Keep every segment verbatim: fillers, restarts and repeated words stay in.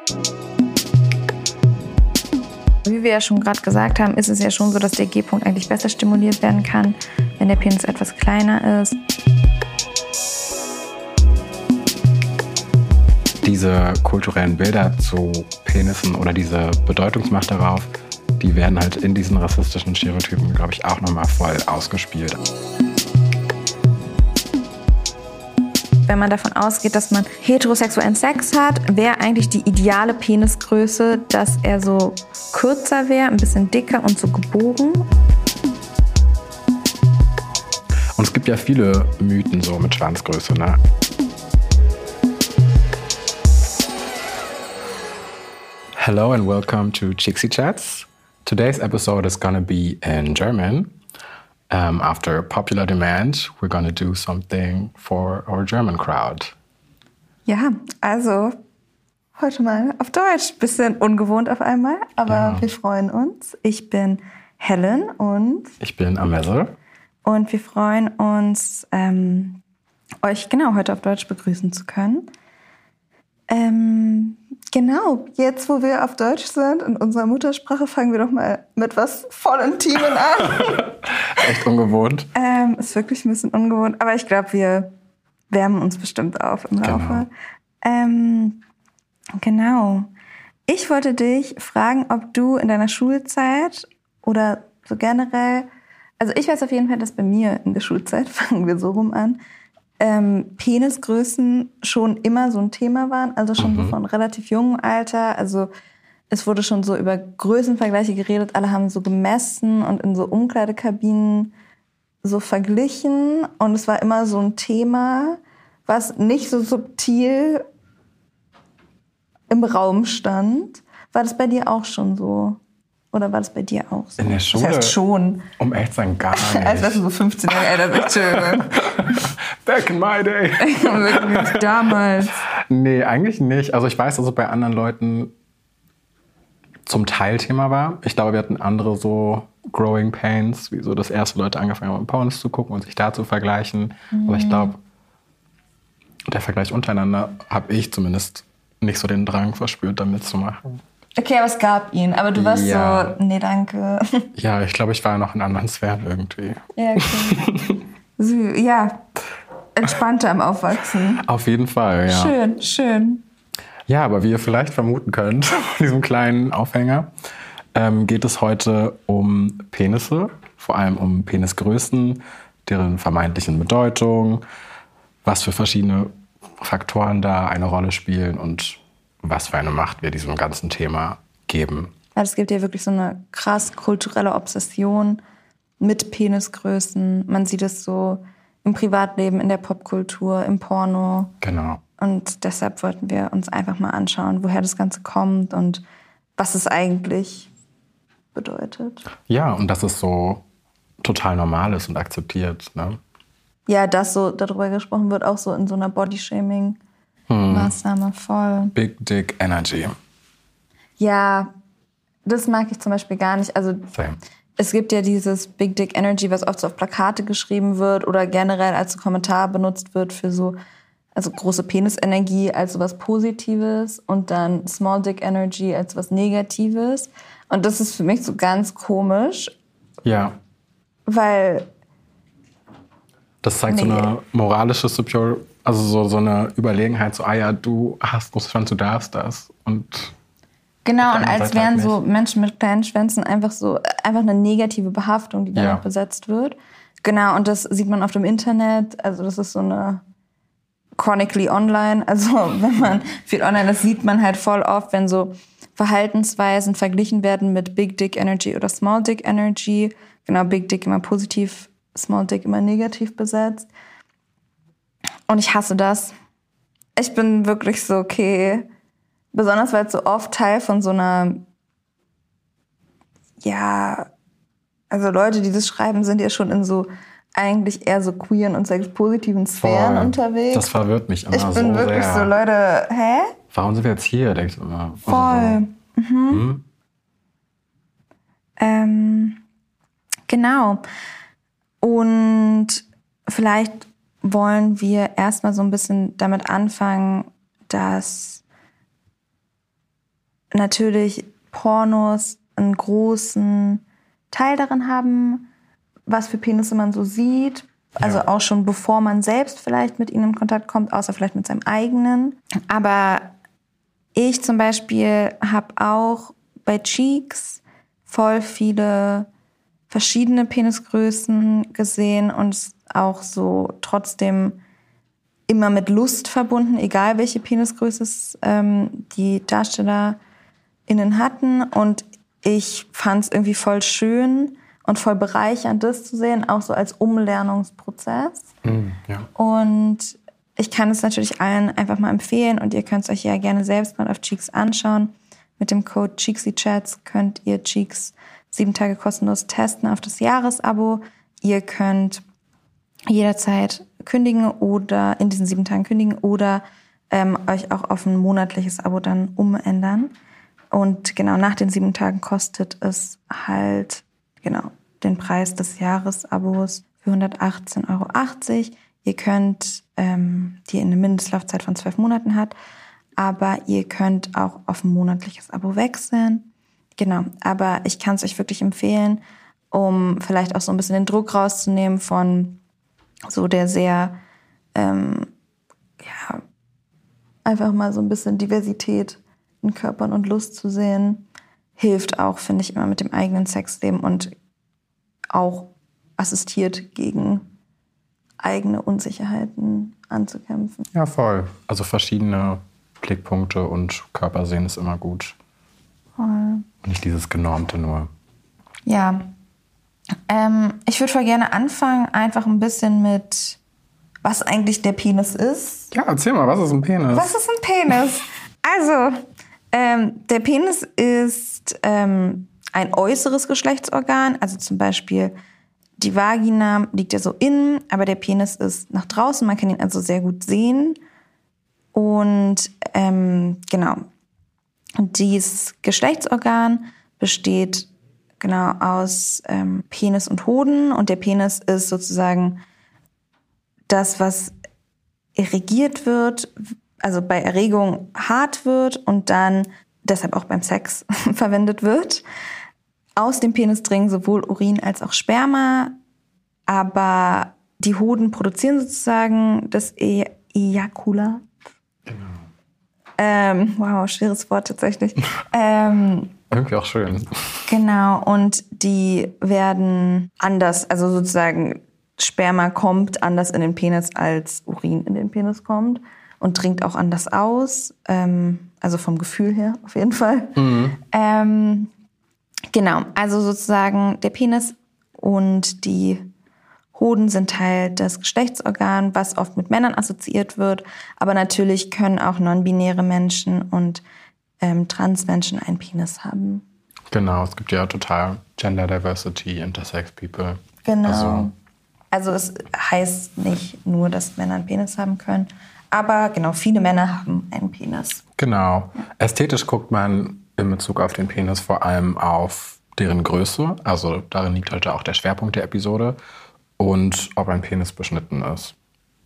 Wie wir ja schon gerade gesagt haben, ist es ja schon so, dass der G-Punkt eigentlich besser stimuliert werden kann, wenn der Penis etwas kleiner ist. Diese kulturellen Bilder zu Penissen oder diese Bedeutungsmacht darauf, die werden halt in diesen rassistischen Stereotypen, glaube ich, auch nochmal voll ausgespielt. Wenn man davon ausgeht, dass man heterosexuellen Sex hat, wäre eigentlich die ideale Penisgröße, dass er so kürzer wäre, ein bisschen dicker und so gebogen. Und es gibt ja viele Mythen so mit Schwanzgröße, ne? Hello and welcome to Chixie Chats. Today's episode is gonna be in German. Um, after popular demand, we're gonna do something for our German crowd. Ja, also heute mal auf Deutsch. Bisschen ungewohnt auf einmal, aber ja. Wir freuen uns. Ich bin Helen und ich bin Ameze. Und wir freuen uns, ähm, euch genau heute auf Deutsch begrüßen zu können. Ähm, genau, jetzt wo wir auf Deutsch sind, in unserer Muttersprache, fangen wir doch mal mit was voll Intimen an. Echt ungewohnt. ähm, ist wirklich ein bisschen ungewohnt, aber ich glaube, wir wärmen uns bestimmt auf im Laufe. Genau. Ähm, genau. Ich wollte dich fragen, ob du in deiner Schulzeit oder so generell, also ich weiß auf jeden Fall, dass bei mir in der Schulzeit, fangen wir so rum an, Ähm, Penisgrößen schon immer so ein Thema waren, also schon mhm. so von relativ jungem Alter. Also es wurde schon so über Größenvergleiche geredet, alle haben so gemessen und in so Umkleidekabinen so verglichen. Und es war immer so ein Thema, was nicht so subtil im Raum stand. War das bei dir auch schon so? Oder war das bei dir auch so? In der Schule? Das heißt schon. Um echt zu sein, gar nicht. Als wärst du so fünfzehn Jahre älter, bitte. Back in my day. Damals. Nee, eigentlich nicht. Also ich weiß, dass es bei anderen Leuten zum Teil Thema war. Ich glaube, wir hatten andere so Growing Pains, wie so, dass erste Leute angefangen haben, Pornos zu gucken und sich da zu vergleichen. Mhm. Aber ich glaube, der Vergleich untereinander habe ich zumindest nicht so den Drang verspürt, da mitzumachen. Okay, aber es gab ihn. Aber du warst ja. so, nee, danke. Ja, ich glaube, ich war noch in anderen Sphären irgendwie. Ja, okay. so, ja, entspannter am Aufwachsen. Auf jeden Fall, ja. Schön, schön. Ja, aber wie ihr vielleicht vermuten könnt, von diesem kleinen Aufhänger, ähm, geht es heute um Penisse, vor allem um Penisgrößen, deren vermeintlichen Bedeutung, was für verschiedene Faktoren da eine Rolle spielen und was für eine Macht wir diesem ganzen Thema geben. Also es gibt ja wirklich so eine krass kulturelle Obsession mit Penisgrößen. Man sieht es so im Privatleben, in der Popkultur, im Porno. Genau. Und deshalb wollten wir uns einfach mal anschauen, woher das Ganze kommt und was es eigentlich bedeutet. Ja, und dass es so total normal ist und akzeptiert, ne? Ja, dass so darüber gesprochen wird, auch so in so einer Bodyshaming- Maßnahme, voll. Big Dick Energy. Ja, das mag ich zum Beispiel gar nicht. Also Same. Es gibt ja dieses Big Dick Energy, was oft so auf Plakate geschrieben wird oder generell als Kommentar benutzt wird für so, also große Penisenergie als was Positives und dann Small Dick Energy als was Negatives. Und das ist für mich so ganz komisch. Ja. Weil das zeigt nee. so eine moralische Superior, also so, so eine Überlegenheit, so, ah ja, du hast große Schwanz, du darfst das. Und genau, und als wären so Menschen mit kleinen Schwänzen einfach so, einfach eine negative Behaftung, die damit ja. besetzt wird. Genau, und das sieht man auf dem Internet, also das ist so eine chronically online, also wenn man viel online, das sieht man halt voll oft, wenn so Verhaltensweisen verglichen werden mit Big Dick Energy oder Small Dick Energy. Genau, Big Dick immer positiv, Small Dick immer negativ besetzt. Und ich hasse das. Ich bin wirklich so, okay, besonders weil es so oft Teil von so einer, ja, also Leute, die das schreiben, sind ja schon in so eigentlich eher so queeren und sexpositiven Sphären Voll. unterwegs. Das verwirrt mich immer so sehr. Ich bin wirklich so, Leute, hä? Warum sind wir jetzt hier, denkst du immer? Voll. So. Mhm. Hm? Ähm, genau. Und vielleicht wollen wir erstmal so ein bisschen damit anfangen, dass natürlich Pornos einen großen Teil darin haben, was für Penisse man so sieht. Also ja. auch schon bevor man selbst vielleicht mit ihnen in Kontakt kommt, außer vielleicht mit seinem eigenen. Aber ich zum Beispiel habe auch bei Cheeks voll viele verschiedene Penisgrößen gesehen und auch so trotzdem immer mit Lust verbunden, egal welche Penisgröße ähm, die DarstellerInnen hatten. Und ich fand es irgendwie voll schön und voll bereichernd, das zu sehen, auch so als Umlernungsprozess. Mm, ja. Und ich kann es natürlich allen einfach mal empfehlen und ihr könnt es euch ja gerne selbst mal auf Cheeks anschauen. Mit dem Code CheeksyChats könnt ihr Cheeks sieben Tage kostenlos testen auf das Jahresabo. Ihr könnt jederzeit kündigen oder in diesen sieben Tagen kündigen oder ähm, euch auch auf ein monatliches Abo dann umändern. Und genau nach den sieben Tagen kostet es halt genau den Preis des Jahresabos für hundertachtzehn Euro achtzig. Ihr könnt, ähm, die eine Mindestlaufzeit von zwölf Monaten hat, aber ihr könnt auch auf ein monatliches Abo wechseln. Genau, aber ich kann es euch wirklich empfehlen, um vielleicht auch so ein bisschen den Druck rauszunehmen von so der sehr, ähm, ja, einfach mal so ein bisschen Diversität in Körpern und Lust zu sehen, hilft auch, finde ich, immer mit dem eigenen Sexleben und auch assistiert gegen eigene Unsicherheiten anzukämpfen. Ja, voll. Also verschiedene Blickpunkte und Körpersehen ist immer gut. Voll. Nicht dieses Genormte nur. Ja. Ähm, ich würde voll gerne anfangen, einfach ein bisschen mit, was eigentlich der Penis ist. Ja, erzähl mal, was ist ein Penis? Was ist ein Penis? Also, ähm, der Penis ist ähm, ein äußeres Geschlechtsorgan, also zum Beispiel die Vagina liegt ja so innen, aber der Penis ist nach draußen, man kann ihn also sehr gut sehen. Und ähm, genau, und dieses Geschlechtsorgan besteht genau aus ähm, Penis und Hoden. Und der Penis ist sozusagen das, was erregiert wird, also bei Erregung hart wird und dann deshalb auch beim Sex verwendet wird. Aus dem Penis dringen sowohl Urin als auch Sperma, aber die Hoden produzieren sozusagen das e- Ejakulat. Genau. Ähm, wow, schweres Wort tatsächlich. ähm, Irgendwie auch schön. Genau, und die werden anders, also sozusagen Sperma kommt anders in den Penis, als Urin in den Penis kommt und dringt auch anders aus, ähm, also vom Gefühl her auf jeden Fall. Mhm. Ähm, genau, also sozusagen der Penis und die Hoden sind Teil des Geschlechtsorgans, was oft mit Männern assoziiert wird, aber natürlich können auch non-binäre Menschen und ähm, Transmenschen einen Penis haben. Genau, es gibt ja total Gender Diversity, Intersex People. Genau. Also, also es heißt nicht nur, dass Männer einen Penis haben können, aber genau, viele Männer haben einen Penis. Genau. Ästhetisch guckt man in Bezug auf den Penis vor allem auf deren Größe. Also darin liegt halt auch der Schwerpunkt der Episode. Und ob ein Penis beschnitten ist.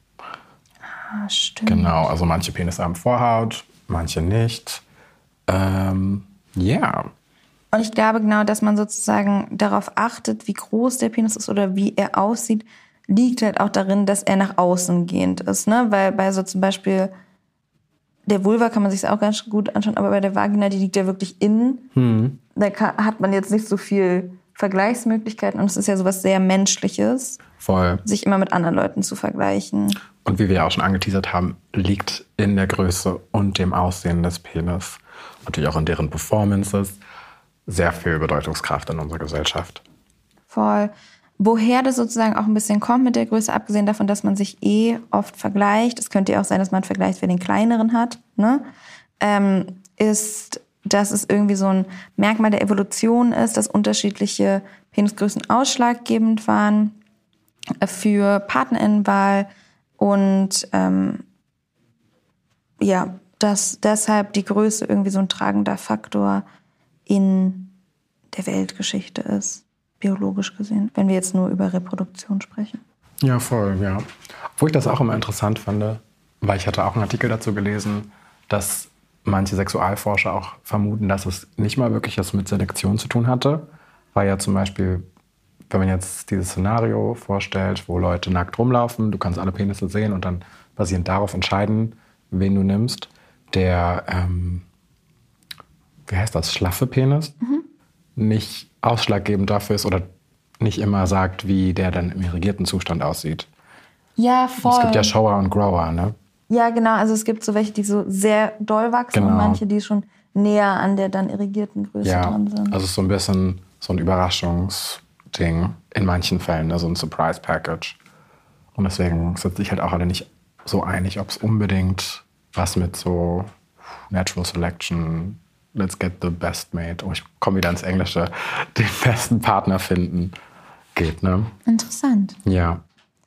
Ah, stimmt. Genau, also manche Penisse haben Vorhaut, manche nicht. Ähm, ja. Und ich glaube genau, dass man sozusagen darauf achtet, wie groß der Penis ist oder wie er aussieht, liegt halt auch darin, dass er nach außen gehend ist. Ne? Weil bei so zum Beispiel der Vulva kann man sich auch ganz gut anschauen, aber bei der Vagina, die liegt ja wirklich innen. Hm. Da kann, hat man jetzt nicht so viel Vergleichsmöglichkeiten und es ist ja sowas sehr Menschliches, Voll. sich immer mit anderen Leuten zu vergleichen. Und wie wir ja auch schon angeteasert haben, liegt in der Größe und dem Aussehen des Penis, natürlich auch in deren Performances, sehr viel Bedeutungskraft in unserer Gesellschaft. Voll. Woher das sozusagen auch ein bisschen kommt mit der Größe, abgesehen davon, dass man sich eh oft vergleicht, es könnte ja auch sein, dass man einen Vergleich, wer den kleineren hat, ne? ähm, ist, dass es irgendwie so ein Merkmal der Evolution ist, dass unterschiedliche Penisgrößen ausschlaggebend waren für PartnerInnenwahl und ähm, ja, dass deshalb die Größe irgendwie so ein tragender Faktor in der Weltgeschichte ist, biologisch gesehen, wenn wir jetzt nur über Reproduktion sprechen. Ja, voll, ja. Obwohl ich das auch immer interessant fand, weil ich hatte auch einen Artikel dazu gelesen, dass manche Sexualforscher auch vermuten, dass es nicht mal wirklich was mit Selektion zu tun hatte. Weil ja zum Beispiel, wenn man jetzt dieses Szenario vorstellt, wo Leute nackt rumlaufen, du kannst alle Penisse sehen und dann basierend darauf entscheiden, wen du nimmst. Der, ähm, wie heißt das, schlaffe Penis, mhm. nicht ausschlaggebend dafür ist oder nicht immer sagt, wie der dann im irrigierten Zustand aussieht. Ja, voll. Es gibt ja Shower und Grower, ne? Ja, genau. Also es gibt so welche, die so sehr doll wachsen genau. und manche, die schon näher an der dann irrigierten Größe ja, dran sind. Also so ein bisschen so ein Überraschungsding in manchen Fällen, ne? So ein Surprise-Package. Und deswegen sind sich halt auch alle nicht so einig, ob es unbedingt was mit so Natural Selection, let's get the best mate, oh, ich komme wieder ins Englische, den besten Partner finden geht, ne? Interessant. Ja.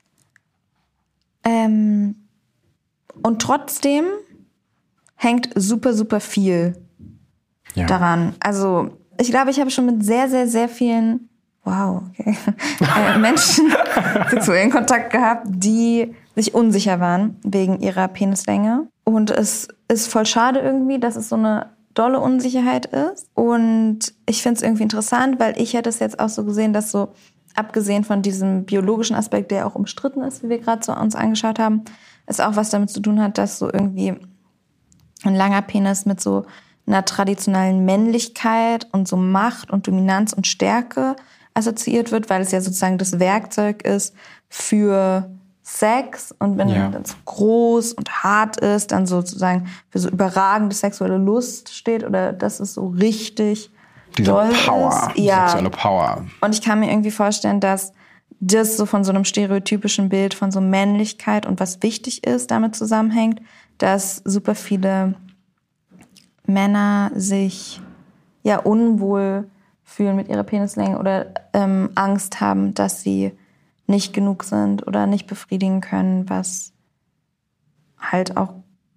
Ähm, und trotzdem hängt super, super viel ja. daran. Also ich glaube, ich habe schon mit sehr, sehr, sehr vielen wow, okay, äh, Menschen sexuellen Kontakt gehabt, die sich unsicher waren wegen ihrer Penislänge. Und es ist voll schade irgendwie, dass es so eine dolle Unsicherheit ist. Und ich finde es irgendwie interessant, weil ich hätte es jetzt auch so gesehen, dass so, abgesehen von diesem biologischen Aspekt, der auch umstritten ist, wie wir gerade so uns angeschaut haben, es auch was damit zu tun hat, dass so irgendwie ein langer Penis mit so einer traditionellen Männlichkeit und so Macht und Dominanz und Stärke assoziiert wird, weil es ja sozusagen das Werkzeug ist für Sex. Und wenn ja. das groß und hart ist, dann sozusagen für so überragende sexuelle Lust steht oder dass es so richtig diese doll Power, ist. Ja. Sexuelle Power. Und ich kann mir irgendwie vorstellen, dass das so von so einem stereotypischen Bild von so Männlichkeit und was wichtig ist, damit zusammenhängt, dass super viele Männer sich ja unwohl fühlen mit ihrer Penislänge oder ähm, Angst haben, dass sie nicht genug sind oder nicht befriedigen können, was halt auch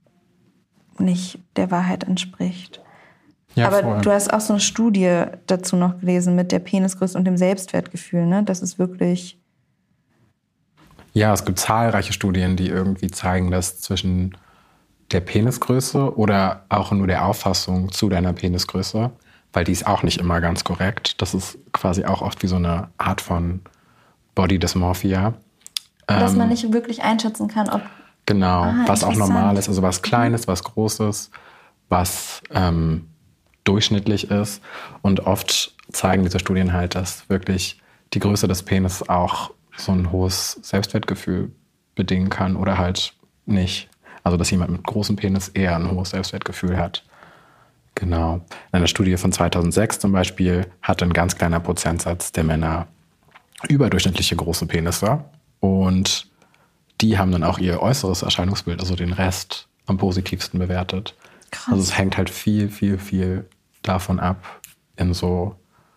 nicht der Wahrheit entspricht. Ja, aber voll. Du hast auch so eine Studie dazu noch gelesen mit der Penisgröße und dem Selbstwertgefühl, ne? Das ist wirklich... Ja, es gibt zahlreiche Studien, die irgendwie zeigen, dass zwischen der Penisgröße oder auch nur der Auffassung zu deiner Penisgröße, weil die ist auch nicht immer ganz korrekt. Das ist quasi auch oft wie so eine Art von Body Dysmorphia. Dass ähm, man nicht wirklich einschätzen kann, ob... Genau, ah, was auch normal ist, also was Kleines, was Großes, was ähm, durchschnittlich ist. Und oft zeigen diese Studien halt, dass wirklich die Größe des Penis auch so ein hohes Selbstwertgefühl bedingen kann oder halt nicht. Also dass jemand mit großem Penis eher ein hohes Selbstwertgefühl hat. Genau. In einer Studie von zweitausendsechs zum Beispiel hatte ein ganz kleiner Prozentsatz der Männer überdurchschnittliche große Penisse. Und die haben dann auch ihr äußeres Erscheinungsbild, also den Rest, am positivsten bewertet. Krass. Also es hängt halt viel, viel, viel davon ab in so,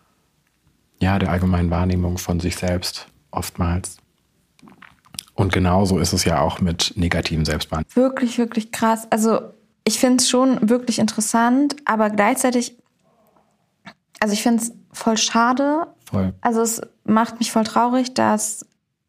ja, der allgemeinen Wahrnehmung von sich selbst oftmals. Und genauso ist es ja auch mit negativen Selbstwahrnehmungen. Wirklich, wirklich krass. Also ich finde es schon wirklich interessant, aber gleichzeitig, also ich finde es voll schade. Voll. Also es macht mich voll traurig, dass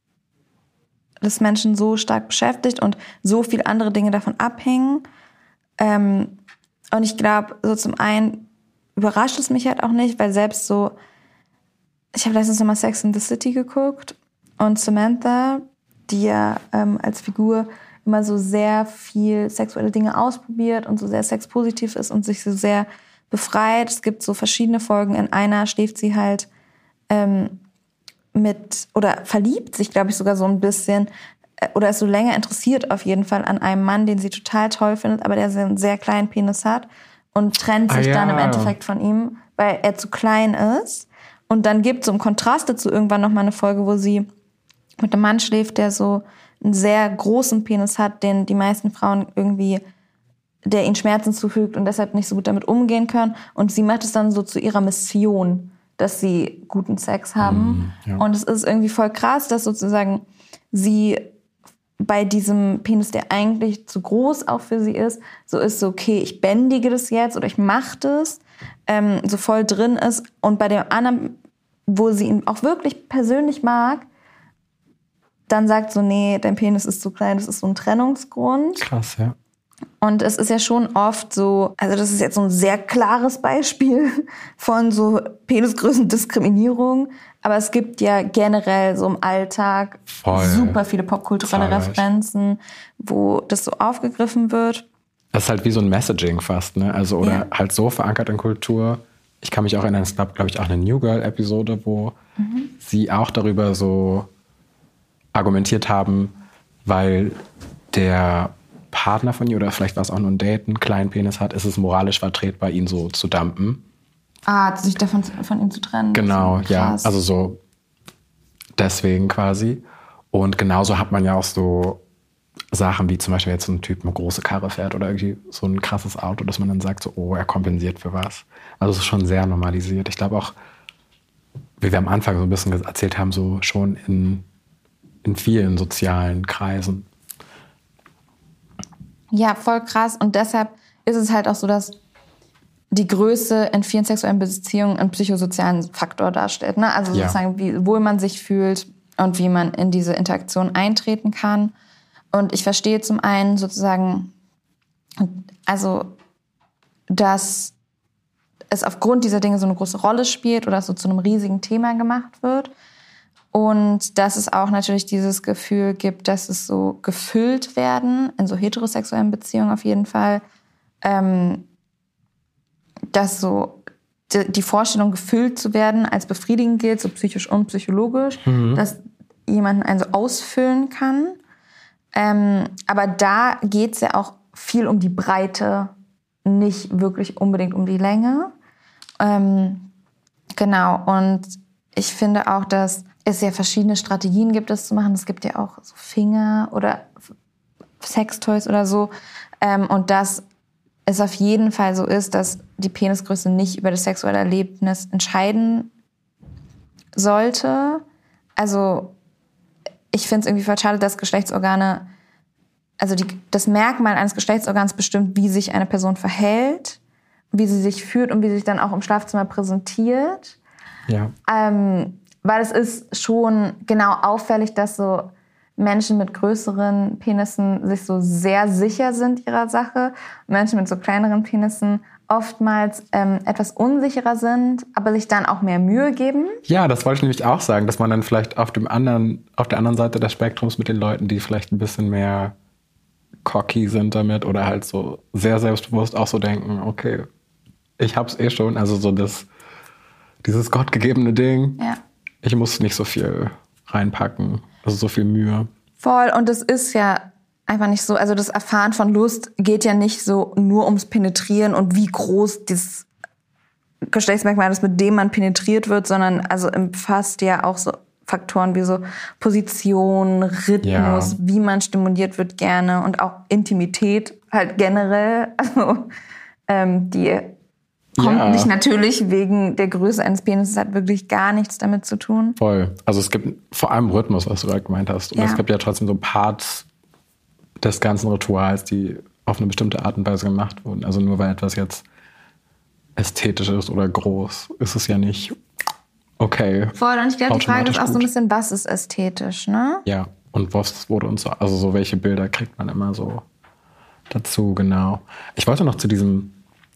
das Menschen so stark beschäftigt und so viele andere Dinge davon abhängen. Ähm, und ich glaube, so zum einen überrascht es mich halt auch nicht, weil selbst so, ich habe letztens nochmal Sex and the City geguckt und Samantha, die ja ähm, als Figur immer so sehr viel sexuelle Dinge ausprobiert und so sehr sexpositiv ist und sich so sehr befreit. Es gibt so verschiedene Folgen. In einer schläft sie halt ähm, mit, oder verliebt sich, glaube ich, sogar so ein bisschen, oder ist so länger interessiert auf jeden Fall an einem Mann, den sie total toll findet, aber der einen sehr kleinen Penis hat und trennt sich ah, ja. dann im Endeffekt von ihm, weil er zu klein ist. Und dann gibt es so im Kontrast dazu irgendwann nochmal eine Folge, wo sie mit einem Mann schläft, der so einen sehr großen Penis hat, den die meisten Frauen irgendwie, der ihnen Schmerzen zufügt und deshalb nicht so gut damit umgehen können. Und sie macht es dann so zu ihrer Mission, dass sie guten Sex haben. Mm, ja. Und es ist irgendwie voll krass, dass sozusagen sie bei diesem Penis, der eigentlich zu groß auch für sie ist, so ist so, okay, ich bändige das jetzt oder ich mache das, ähm, so voll drin ist. Und bei dem anderen, wo sie ihn auch wirklich persönlich mag, dann sagt so, nee, dein Penis ist zu klein, das ist so ein Trennungsgrund. Krass, ja. Und es ist ja schon oft so, also das ist jetzt so ein sehr klares Beispiel von so Penisgrößendiskriminierung, aber es gibt ja generell so im Alltag Voll. super viele popkulturelle Zahlreich. Referenzen, wo das so aufgegriffen wird. Das ist halt wie so ein Messaging fast, ne? Also, oder Ja. halt so verankert in Kultur. Ich kann mich auch erinnern, es gab, glaube ich, auch eine New Girl-Episode, wo mhm. sie auch darüber so argumentiert haben, weil der Partner von ihr, oder vielleicht war es auch nur ein Date, einen kleinen Penis hat, ist es moralisch vertretbar, ihn so zu dumpen. Ah, sich davon von ihm zu trennen. Genau, so ja. Also so deswegen quasi. Und genauso hat man ja auch so Sachen wie zum Beispiel jetzt so ein Typ eine große Karre fährt oder irgendwie so ein krasses Auto, dass man dann sagt so, oh, er kompensiert für was. Also es ist schon sehr normalisiert. Ich glaube auch, wie wir am Anfang so ein bisschen erzählt haben, so schon in, in vielen sozialen Kreisen. Ja, voll krass. Und deshalb ist es halt auch so, dass die Größe in vielen sexuellen Beziehungen einen psychosozialen Faktor darstellt. Ne? Also Ja. sozusagen, wie wohl man sich fühlt und wie man in diese Interaktion eintreten kann. Und ich verstehe zum einen sozusagen, also, dass es aufgrund dieser Dinge so eine große Rolle spielt oder so zu einem riesigen Thema gemacht wird. Und dass es auch natürlich dieses Gefühl gibt, dass es so gefüllt werden, in so heterosexuellen Beziehungen auf jeden Fall, ähm, dass so die, die Vorstellung, gefüllt zu werden, als befriedigend gilt, so psychisch und psychologisch, mhm. dass jemanden einen so ausfüllen kann. Ähm, aber da geht es ja auch viel um die Breite, nicht wirklich unbedingt um die Länge. Ähm, genau, und ich finde auch, dass es ja verschiedene Strategien gibt, das zu machen. Es gibt ja auch so Finger oder Sextoys oder so. Ähm, und dass es auf jeden Fall so ist, dass die Penisgröße nicht über das sexuelle Erlebnis entscheiden sollte. Also ich finde es irgendwie voll schade, dass Geschlechtsorgane, also die, das Merkmal eines Geschlechtsorgans bestimmt, wie sich eine Person verhält, wie sie sich fühlt und wie sie sich dann auch im Schlafzimmer präsentiert. Ja. Ähm, weil es ist schon genau auffällig, dass so Menschen mit größeren Penissen sich so sehr sicher sind ihrer Sache. Menschen mit so kleineren Penissen oftmals ähm, etwas unsicherer sind, aber sich dann auch mehr Mühe geben. Ja, das wollte ich nämlich auch sagen, dass man dann vielleicht auf dem anderen, auf der anderen Seite des Spektrums mit den Leuten, die vielleicht ein bisschen mehr cocky sind damit oder halt so sehr selbstbewusst auch so denken, okay, ich hab's eh schon, also so das, dieses gottgegebene Ding. Ja. Ich muss nicht so viel reinpacken, also so viel Mühe. Voll, und es ist ja einfach nicht so, also das Erfahren von Lust geht ja nicht so nur ums Penetrieren und wie groß dieses Geschlechtsmerkmal ist, mit dem man penetriert wird, sondern also umfasst ja auch so Faktoren wie so Position, Rhythmus, ja. wie man stimuliert wird gerne und auch Intimität halt generell, also ähm, die kommt ja. nicht natürlich wegen der Größe eines Penises, hat wirklich gar nichts damit zu tun. Voll. Also es gibt vor allem Rhythmus, was du gerade gemeint hast. Und ja. es gibt ja trotzdem so Parts des ganzen Rituals, die auf eine bestimmte Art und Weise gemacht wurden. Also nur weil etwas jetzt ästhetisch ist oder groß, ist es ja nicht okay. Voll, und ich glaube, die Frage ist auch so ein bisschen, was ist ästhetisch, ne? Ja, und was wurde uns so, also so welche Bilder kriegt man immer so dazu, genau. Ich wollte noch zu diesem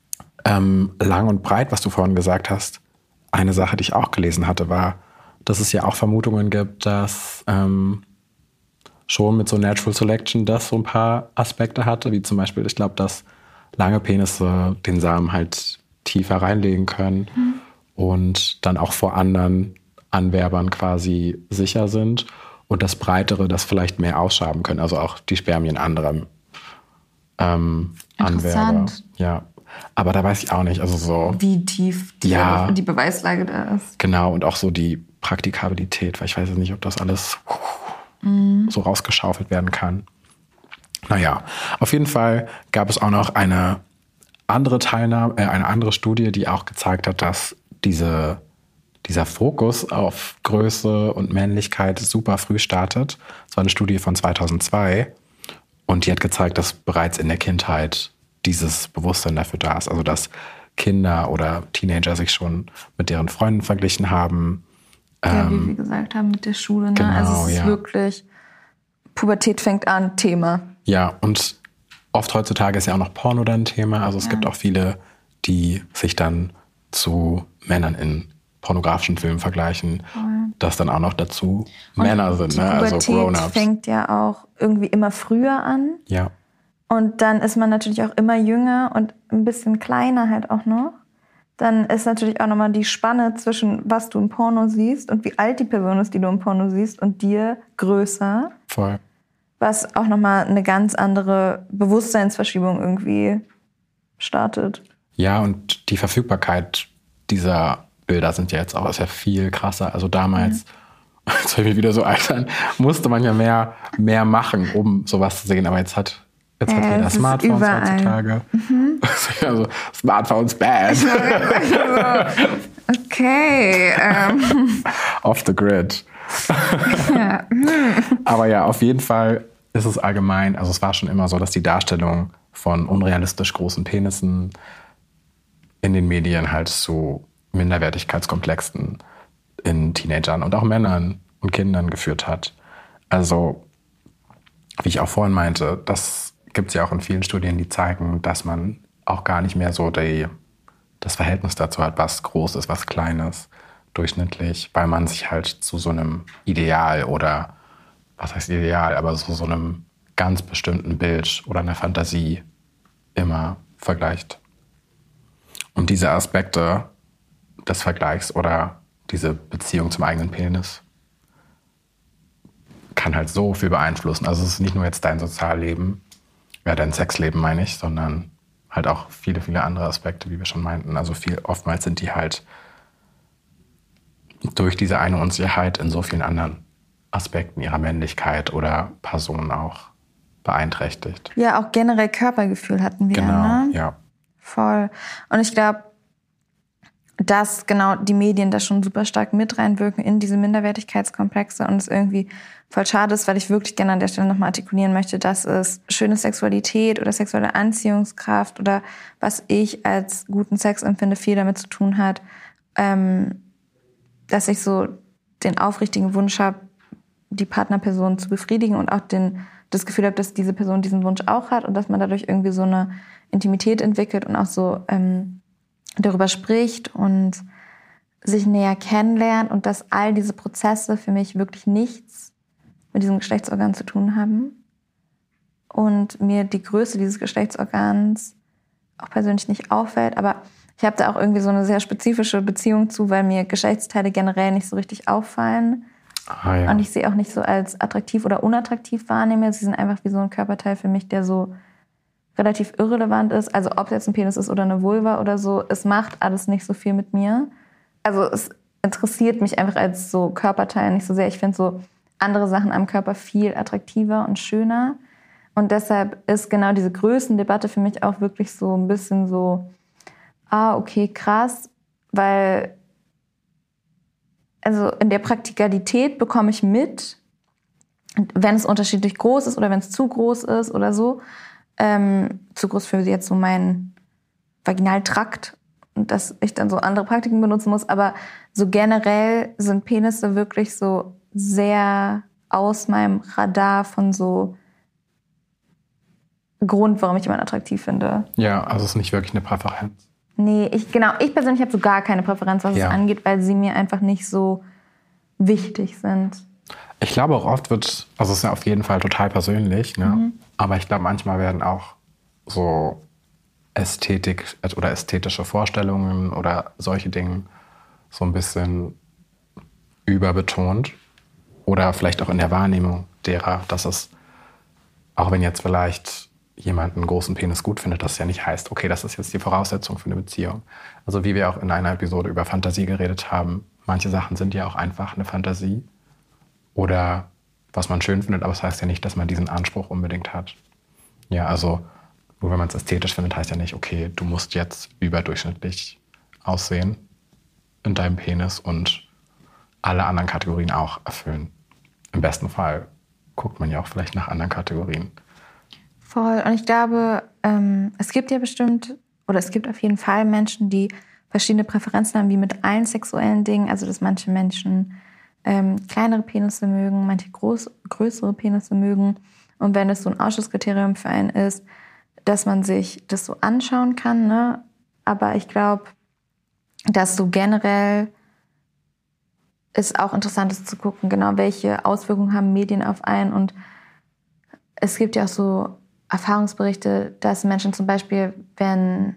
Ähm, lang und breit, was du vorhin gesagt hast. Eine Sache, die ich auch gelesen hatte, war, dass es ja auch Vermutungen gibt, dass ähm, schon mit so Natural Selection das so ein paar Aspekte hatte, wie zum Beispiel, ich glaube, dass lange Penisse den Samen halt tiefer reinlegen können mhm. und dann auch vor anderen Anwerbern quasi sicher sind und das Breitere das vielleicht mehr ausschaben können, also auch die Spermien anderer ähm, Anwerber. Ja. Aber da weiß ich auch nicht, also so... Wie tief die, ja, die Beweislage da ist. Genau, und auch so die Praktikabilität, weil ich weiß jetzt nicht, ob das alles mm. so rausgeschaufelt werden kann. Naja, auf jeden Fall gab es auch noch eine andere Teilnahme, äh, eine andere Studie, die auch gezeigt hat, dass diese, dieser Fokus auf Größe und Männlichkeit super früh startet. Das war eine Studie von zweitausendzwei und die hat gezeigt, dass bereits in der Kindheit dieses Bewusstsein dafür da ist. Also dass Kinder oder Teenager sich schon mit deren Freunden verglichen haben. Ja, ähm, wie wir gesagt haben, mit der Schule. Ne? Genau, also es ist ja. wirklich, Pubertät fängt an, Thema. Ja, und oft heutzutage ist ja auch noch Porno dann ein Thema. Also es ja. gibt auch viele, die sich dann zu Männern in pornografischen Filmen vergleichen, mhm. das dann auch noch dazu und Männer sind, ne? Also Grown-ups. Fängt ja auch irgendwie immer früher an. Ja. Und dann ist man natürlich auch immer jünger und ein bisschen kleiner halt auch noch. Dann ist natürlich auch nochmal die Spanne zwischen, was du im Porno siehst und wie alt die Person ist, die du im Porno siehst, und dir größer. Voll. Was auch nochmal eine ganz andere Bewusstseinsverschiebung irgendwie startet. Ja, und die Verfügbarkeit dieser Bilder sind ja jetzt auch sehr viel krasser. Also damals, mhm. jetzt habe ich mich wieder so alt an, musste man ja mehr, mehr machen, um sowas zu sehen. Aber jetzt hat, jetzt hat äh, jeder Smartphones heutzutage. Mhm. Also Smartphones bad. Okay. Ähm. Off the grid. Ja. Aber ja, auf jeden Fall ist es allgemein, also es war schon immer so, dass die Darstellung von unrealistisch großen Penissen in den Medien halt zu Minderwertigkeitskomplexen in Teenagern und auch Männern und Kindern geführt hat. Also, wie ich auch vorhin meinte, das gibt es ja auch in vielen Studien, die zeigen, dass man auch gar nicht mehr so die, das Verhältnis dazu hat, was groß ist, was klein ist, durchschnittlich, weil man sich halt zu so einem Ideal oder, was heißt Ideal, aber so, so einem ganz bestimmten Bild oder einer Fantasie immer vergleicht. Und diese Aspekte des Vergleichs oder diese Beziehung zum eigenen Penis kann halt so viel beeinflussen. Also es ist nicht nur jetzt dein Sozialleben, ja, dein Sexleben meine ich, sondern halt auch viele, viele andere Aspekte, wie wir schon meinten. Also viel, oftmals sind die halt durch diese eine Unsicherheit in so vielen anderen Aspekten ihrer Männlichkeit oder Person auch beeinträchtigt. Ja, auch generell Körpergefühl hatten wir. Genau, ne? ja. Voll. Und ich glaube, dass genau die Medien da schon super stark mit reinwirken in diese Minderwertigkeitskomplexe und es irgendwie voll schade ist, weil ich wirklich gerne an der Stelle nochmal artikulieren möchte, dass es schöne Sexualität oder sexuelle Anziehungskraft oder was ich als guten Sex empfinde, viel damit zu tun hat, ähm, dass ich so den aufrichtigen Wunsch habe, die Partnerperson zu befriedigen und auch den, das Gefühl habe, dass diese Person diesen Wunsch auch hat und dass man dadurch irgendwie so eine Intimität entwickelt und auch so ähm, darüber spricht und sich näher kennenlernt und dass all diese Prozesse für mich wirklich nichts mit diesem Geschlechtsorgan zu tun haben und mir die Größe dieses Geschlechtsorgans auch persönlich nicht auffällt, aber ich habe da auch irgendwie so eine sehr spezifische Beziehung zu, weil mir Geschlechtsteile generell nicht so richtig auffallen. Ah, ja. Und ich sie auch nicht so als attraktiv oder unattraktiv wahrnehme. Sie sind einfach wie so ein Körperteil für mich, der so relativ irrelevant ist. Also ob es jetzt ein Penis ist oder eine Vulva oder so, es macht alles nicht so viel mit mir. Also es interessiert mich einfach als so Körperteil nicht so sehr. Ich finde so andere Sachen am Körper viel attraktiver und schöner. Und deshalb ist genau diese Größendebatte für mich auch wirklich so ein bisschen so, ah, okay, krass, weil also in der Praktikalität bekomme ich mit, wenn es unterschiedlich groß ist oder wenn es zu groß ist oder so, ähm, zu groß für jetzt so meinen Vaginaltrakt und dass ich dann so andere Praktiken benutzen muss, aber so generell sind Penisse wirklich so sehr aus meinem Radar von so Grund, warum ich jemanden attraktiv finde. Ja, also es ist nicht wirklich eine Präferenz. Nee, ich, genau, ich persönlich habe so gar keine Präferenz, was ja. es angeht, weil sie mir einfach nicht so wichtig sind. Ich glaube auch oft wird, also es ist ja auf jeden Fall total persönlich, ne? Mhm. Aber ich glaube manchmal werden auch so Ästhetik oder ästhetische Vorstellungen oder solche Dinge so ein bisschen überbetont. Oder vielleicht auch in der Wahrnehmung derer, dass es, auch wenn jetzt vielleicht jemand einen großen Penis gut findet, das ja nicht heißt, okay, das ist jetzt die Voraussetzung für eine Beziehung. Also wie wir auch in einer Episode über Fantasie geredet haben, manche Sachen sind ja auch einfach eine Fantasie oder was man schön findet, aber es das heißt ja nicht, dass man diesen Anspruch unbedingt hat. Ja, also nur wenn man es ästhetisch findet, heißt ja nicht, okay, du musst jetzt überdurchschnittlich aussehen in deinem Penis und alle anderen Kategorien auch erfüllen. Im besten Fall guckt man ja auch vielleicht nach anderen Kategorien. Voll. Und ich glaube, ähm, es gibt ja bestimmt, oder es gibt auf jeden Fall Menschen, die verschiedene Präferenzen haben, wie mit allen sexuellen Dingen. Also, dass manche Menschen ähm, kleinere Penisse mögen, manche groß, größere Penisse mögen. Und wenn es so ein Ausschlusskriterium für einen ist, dass man sich das so anschauen kann, ne? Aber ich glaube, dass so generell ist auch interessant ist zu gucken, genau welche Auswirkungen haben Medien auf einen. Und es gibt ja auch so Erfahrungsberichte, dass Menschen zum Beispiel, wenn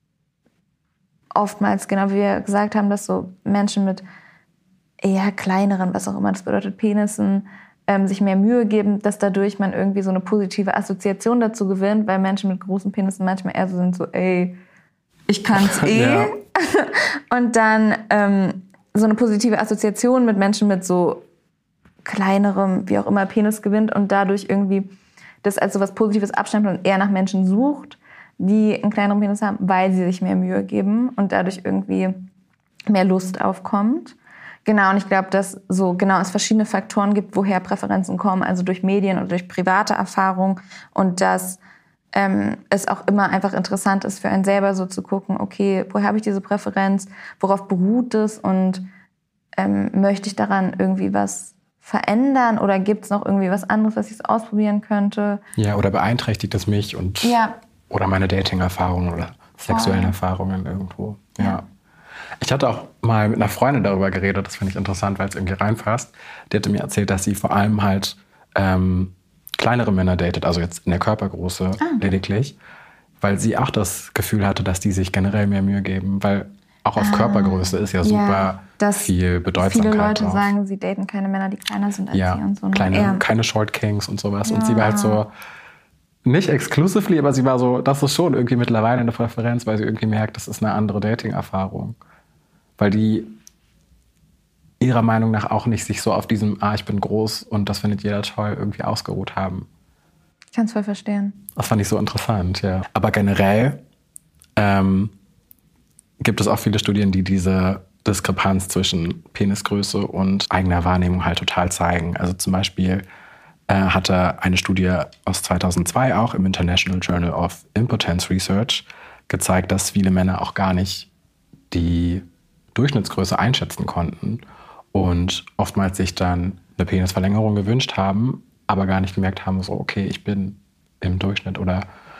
oftmals, genau wie wir gesagt haben, dass so Menschen mit eher kleineren, was auch immer das bedeutet, Penissen, ähm, sich mehr Mühe geben, dass dadurch man irgendwie so eine positive Assoziation dazu gewinnt, weil Menschen mit großen Penissen manchmal eher so sind, so ey, ich kann's eh. Ja. Und dann ähm, so eine positive Assoziation mit Menschen mit so kleinerem, wie auch immer, Penis gewinnt und dadurch irgendwie das als so was Positives abstempelt und eher nach Menschen sucht, die einen kleineren Penis haben, weil sie sich mehr Mühe geben und dadurch irgendwie mehr Lust aufkommt. Genau, und ich glaube, dass so genau es verschiedene Faktoren gibt, woher Präferenzen kommen, also durch Medien oder durch private Erfahrung und dass ähm, es auch immer einfach interessant ist für einen selber so zu gucken, okay, woher habe ich diese Präferenz, worauf beruht es und ähm, möchte ich daran irgendwie was verändern oder gibt es noch irgendwie was anderes, was ich ausprobieren könnte? Ja, oder beeinträchtigt es mich und ja. oder meine Dating-Erfahrungen oder sexuellen Voll. Erfahrungen irgendwo. Ja. ja. Ich hatte auch mal mit einer Freundin darüber geredet, das finde ich interessant, weil es irgendwie reinfasst. Die hatte mir erzählt, dass sie vor allem halt ähm, kleinere Männer datet, also jetzt in der Körpergröße ah. lediglich, weil sie auch das Gefühl hatte, dass die sich generell mehr Mühe geben, weil auch auf ah. Körpergröße ist ja super ja, viel Bedeutsamkeit. Viele Leute drauf. sagen, sie daten keine Männer, die kleiner sind als ja, sie und so. Kleine, ja. keine Short Kings und sowas. Ja. Und sie war halt so, nicht exclusively, aber sie war so, das ist schon irgendwie mittlerweile eine Präferenz, weil sie irgendwie merkt, das ist eine andere Dating-Erfahrung. Weil die ihrer Meinung nach auch nicht sich so auf diesem, ah, ich bin groß und das findet jeder toll, irgendwie ausgeruht haben. Ich kann es voll verstehen. Das fand ich so interessant, ja. Aber generell ähm, gibt es auch viele Studien, die diese Diskrepanz zwischen Penisgröße und eigener Wahrnehmung halt total zeigen. Also zum Beispiel äh, hatte eine Studie aus zweitausendzwei auch im International Journal of Impotence Research gezeigt, dass viele Männer auch gar nicht die Durchschnittsgröße einschätzen konnten und oftmals sich dann eine Penisverlängerung gewünscht haben, aber gar nicht gemerkt haben, so okay, ich bin im Durchschnitt oder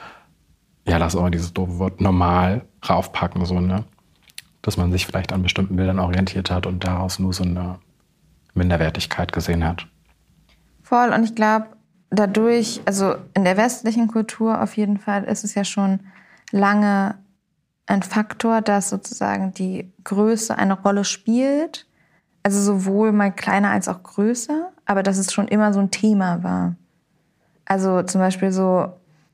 ja, lass auch mal dieses doofe Wort normal raufpacken, so, ne? Dass man sich vielleicht an bestimmten Bildern orientiert hat und daraus nur so eine Minderwertigkeit gesehen hat. Voll, und ich glaube, dadurch, also in der westlichen Kultur auf jeden Fall ist es ja schon lange ein Faktor, dass sozusagen die Größe eine Rolle spielt. Also sowohl mal kleiner als auch größer, aber dass es schon immer so ein Thema war. Also zum Beispiel so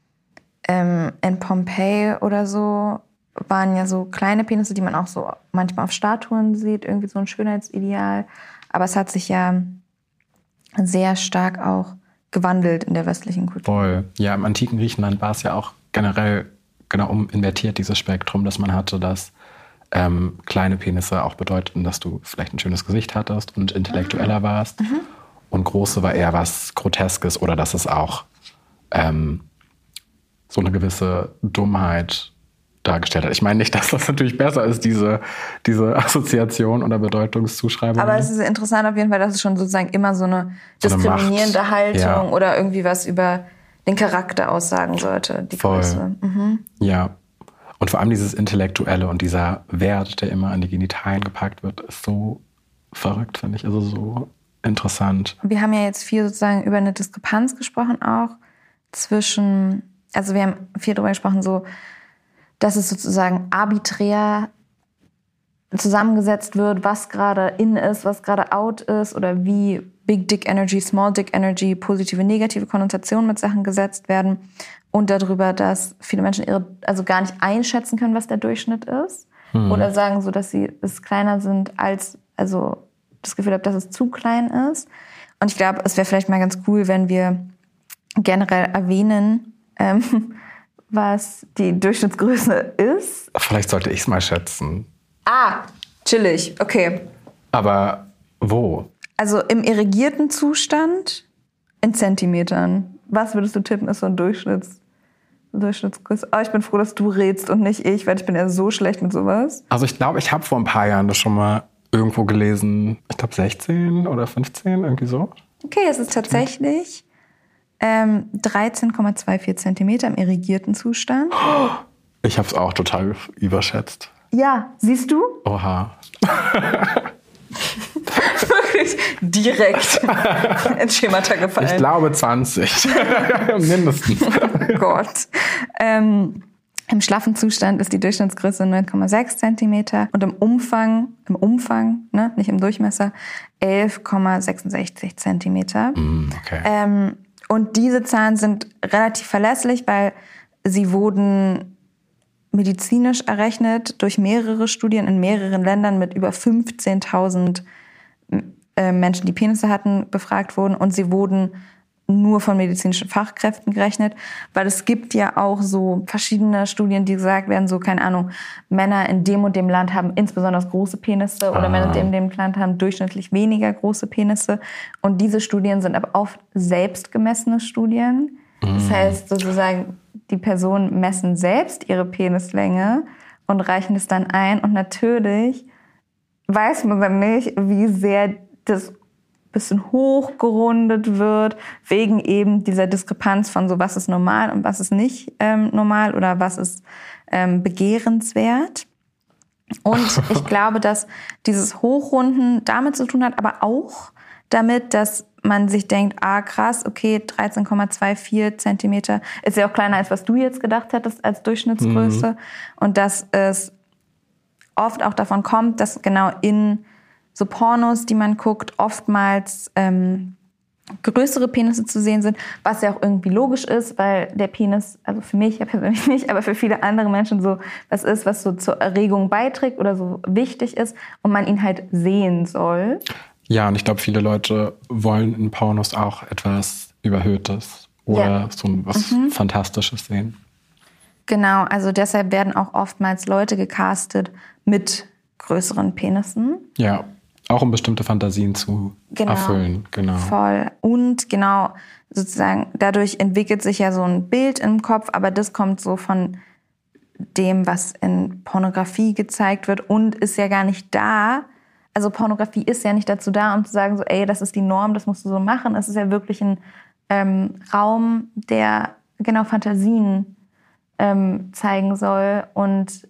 ähm, in Pompeji oder so waren ja so kleine Penisse, die man auch so manchmal auf Statuen sieht, irgendwie so ein Schönheitsideal. Aber es hat sich ja sehr stark auch gewandelt in der westlichen Kultur. Voll. Ja, im antiken Griechenland war es ja auch generell genau um invertiert, dieses Spektrum, dass man hatte, dass ähm, kleine Penisse auch bedeuteten, dass du vielleicht ein schönes Gesicht hattest und intellektueller warst. Mhm. Und große war eher was Groteskes oder dass es auch ähm, so eine gewisse Dummheit dargestellt hat. Ich meine nicht, dass das natürlich besser ist, diese, diese Assoziation oder Bedeutungszuschreibung. Aber es ist interessant auf jeden Fall, dass es schon sozusagen immer so eine so diskriminierende eine Haltung ja. oder irgendwie was über den Charakter aussagen sollte, die Voll. Größe. Mhm. Ja. Und vor allem dieses Intellektuelle und dieser Wert, der immer an die Genitalien gepackt wird, ist so verrückt, finde ich. Also so interessant. Wir haben ja jetzt viel sozusagen über eine Diskrepanz gesprochen auch zwischen, also wir haben viel darüber gesprochen, so, dass es sozusagen arbiträr zusammengesetzt wird, was gerade in ist, was gerade out ist oder wie Big Dick Energy, Small Dick Energy, positive, negative Konnotationen mit Sachen gesetzt werden und darüber, dass viele Menschen ihre, also gar nicht einschätzen können, was der Durchschnitt ist hm. oder sagen so, dass sie es kleiner sind als, also das Gefühl habe, dass es zu klein ist. Und ich glaube, es wäre vielleicht mal ganz cool, wenn wir generell erwähnen, ähm, was die Durchschnittsgröße ist. Vielleicht sollte ich es mal schätzen. Ah, chillig, okay. Aber wo? Also im irrigierten Zustand in Zentimetern. Was würdest du tippen, ist so ein Durchschnitts, Durchschnittsgröße? Oh, ich bin froh, dass du rätst und nicht ich, weil ich bin ja so schlecht mit sowas. Also ich glaube, ich habe vor ein paar Jahren das schon mal irgendwo gelesen. Ich glaube sechzehn oder fünfzehn, irgendwie so. Okay, es ist tatsächlich Ähm, dreizehn Komma vierundzwanzig Zentimeter im irrigierten Zustand. Ich habe es auch total überschätzt. Ja, siehst du? Oha. Wirklich direkt ins Schemata gefallen. Ich glaube zwanzig. Mindestens. Oh Gott. Ähm, Im schlaffen Zustand ist die Durchschnittsgröße neun Komma sechs Zentimeter und im Umfang, im Umfang, ne, nicht im Durchmesser, elf Komma sechsundsechzig Zentimeter. Mm, okay. Ähm, und diese Zahlen sind relativ verlässlich, weil sie wurden medizinisch errechnet durch mehrere Studien in mehreren Ländern mit über fünfzehntausend äh, Menschen, die Penisse hatten, befragt wurden. Und sie wurden nur von medizinischen Fachkräften gerechnet, weil es gibt ja auch so verschiedene Studien, die gesagt werden, so, keine Ahnung, Männer in dem und dem Land haben insbesonders große Penisse oder ah. Männer in dem und dem Land haben durchschnittlich weniger große Penisse. Und diese Studien sind aber oft selbst gemessene Studien. Mm. Das heißt sozusagen, die Personen messen selbst ihre Penislänge und reichen es dann ein. Und natürlich weiß man dann nicht, wie sehr das bisschen hochgerundet wird, wegen eben dieser Diskrepanz von so, was ist normal und was ist nicht ähm, normal oder was ist ähm, begehrenswert. Und ich glaube, dass dieses Hochrunden damit zu tun hat, aber auch damit, dass man sich denkt, ah krass, okay, dreizehn Komma vierundzwanzig Zentimeter ist ja auch kleiner, als was du jetzt gedacht hättest als Durchschnittsgröße. Mhm. Und dass es oft auch davon kommt, dass genau in so Pornos, die man guckt, oftmals ähm, größere Penisse zu sehen sind, was ja auch irgendwie logisch ist, weil der Penis, also für mich ja persönlich nicht, aber für viele andere Menschen so was ist, was so zur Erregung beiträgt oder so wichtig ist und man ihn halt sehen soll. Ja, und ich glaube, viele Leute wollen in Pornos auch etwas Überhöhtes oder ja. so was mhm. Fantastisches sehen. Genau, also deshalb werden auch oftmals Leute gecastet mit größeren Penissen. Ja. Auch um bestimmte Fantasien zu genau, erfüllen. Genau. Voll. Und genau, sozusagen, dadurch entwickelt sich ja so ein Bild im Kopf, aber das kommt so von dem, was in Pornografie gezeigt wird und ist ja gar nicht da. Also Pornografie ist ja nicht dazu da, um zu sagen, so, ey, das ist die Norm, das musst du so machen. Es ist ja wirklich ein ähm, Raum, der genau Fantasien ähm, zeigen soll und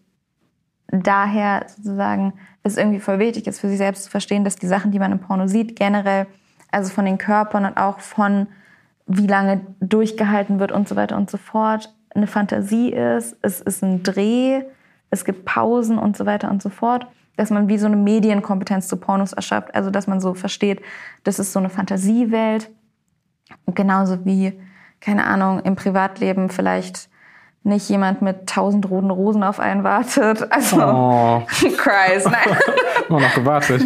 daher sozusagen ist irgendwie voll wichtig, ist für sich selbst zu verstehen, dass die Sachen, die man im Porno sieht, generell, also von den Körpern und auch von wie lange durchgehalten wird und so weiter und so fort, eine Fantasie ist. Es ist ein Dreh, es gibt Pausen und so weiter und so fort, dass man wie so eine Medienkompetenz zu Pornos erschafft, also dass man so versteht, das ist so eine Fantasiewelt. Und genauso wie, keine Ahnung, im Privatleben vielleicht nicht jemand mit tausend roten Rosen auf einen wartet. Also, oh. Cries, nein. Immer noch gewartet.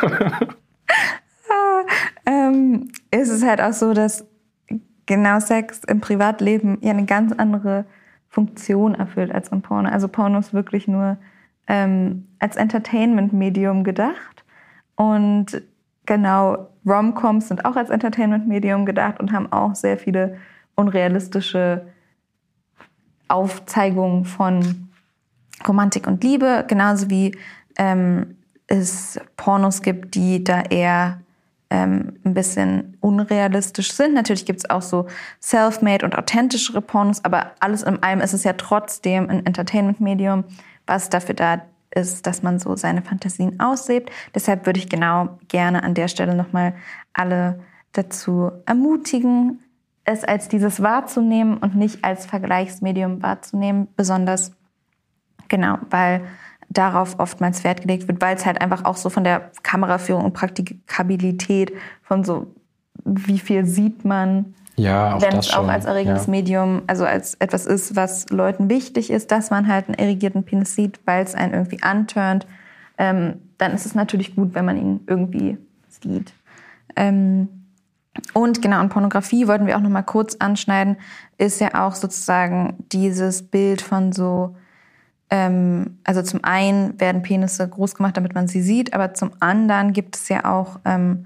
ähm, ist es halt auch so, dass genau Sex im Privatleben ja eine ganz andere Funktion erfüllt als im Porno. Also Porno ist wirklich nur ähm, als Entertainment-Medium gedacht. Und genau, Rom-Coms sind auch als Entertainment-Medium gedacht und haben auch sehr viele unrealistische Aufzeigungen von Romantik und Liebe, genauso wie ähm, es Pornos gibt, die da eher ähm, ein bisschen unrealistisch sind. Natürlich gibt es auch so self-made und authentischere Pornos, aber alles in allem ist es ja trotzdem ein Entertainment-Medium, was dafür da ist, dass man so seine Fantasien auslebt. Deshalb würde ich genau gerne an der Stelle nochmal alle dazu ermutigen, es als dieses wahrzunehmen und nicht als Vergleichsmedium wahrzunehmen, besonders genau, weil darauf oftmals Wert gelegt wird, weil es halt einfach auch so von der Kameraführung und Praktikabilität von so, wie viel sieht man, ja, wenn es auch als erregendes ja. Medium, also als etwas ist, was Leuten wichtig ist, dass man halt einen irrigierten Penis sieht, weil es einen irgendwie anturnt, ähm, dann ist es natürlich gut, wenn man ihn irgendwie sieht. Ähm, Und genau, und Pornografie wollten wir auch noch mal kurz anschneiden, ist ja auch sozusagen dieses Bild von so, ähm, also zum einen werden Penisse groß gemacht, damit man sie sieht, aber zum anderen gibt es ja auch ähm,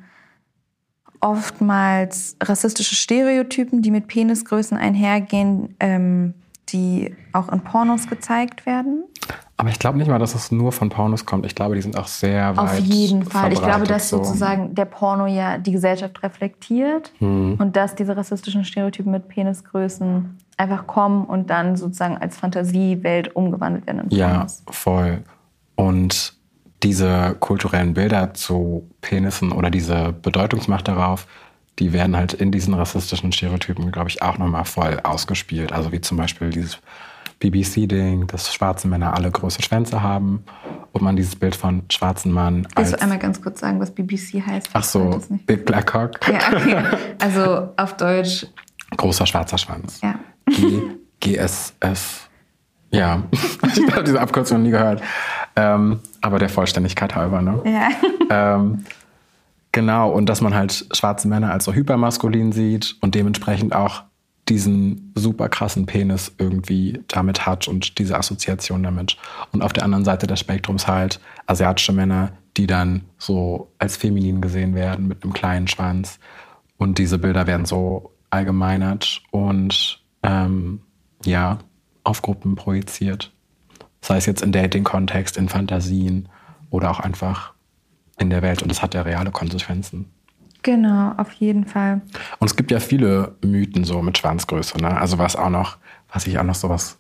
oftmals rassistische Stereotypen, die mit Penisgrößen einhergehen, ähm, die auch in Pornos gezeigt werden. Aber ich glaube nicht mal, dass es nur von Pornos kommt. Ich glaube, die sind auch sehr weit Auf jeden Fall. Ich glaube, dass so. sozusagen der Porno ja die Gesellschaft reflektiert hm. und dass diese rassistischen Stereotypen mit Penisgrößen einfach kommen und dann sozusagen als Fantasiewelt umgewandelt werden. In ja, voll. Und diese kulturellen Bilder zu Penissen oder diese Bedeutungsmacht darauf, die werden halt in diesen rassistischen Stereotypen, glaube ich, auch nochmal voll ausgespielt. Also wie zum Beispiel dieses B B C-Ding, dass schwarze Männer alle große Schwänze haben und man dieses Bild von schwarzen Mann als... Willst du einmal ganz kurz sagen, was B B C heißt? Ach so, Big Black Cock. Ja, okay. Also auf Deutsch... Großer schwarzer Schwanz. Ja. G, G S S. Ja, ich habe diese Abkürzung noch nie gehört. Ähm, aber der Vollständigkeit halber, ne? Ja. Ähm, genau, und dass man halt schwarze Männer als so hypermaskulin sieht und dementsprechend auch diesen super krassen Penis irgendwie damit hat und diese Assoziation damit. Und auf der anderen Seite des Spektrums halt asiatische Männer, die dann so als feminin gesehen werden mit einem kleinen Schwanz. Und diese Bilder werden so allgemeinert und ähm, ja, auf Gruppen projiziert. Sei es jetzt im Dating-Kontext, in Fantasien oder auch einfach in der Welt. Und das hat ja reale Konsequenzen. Genau, auf jeden Fall. Und es gibt ja viele Mythen so mit Schwanzgröße, ne? Also was auch noch, was ich auch noch sowas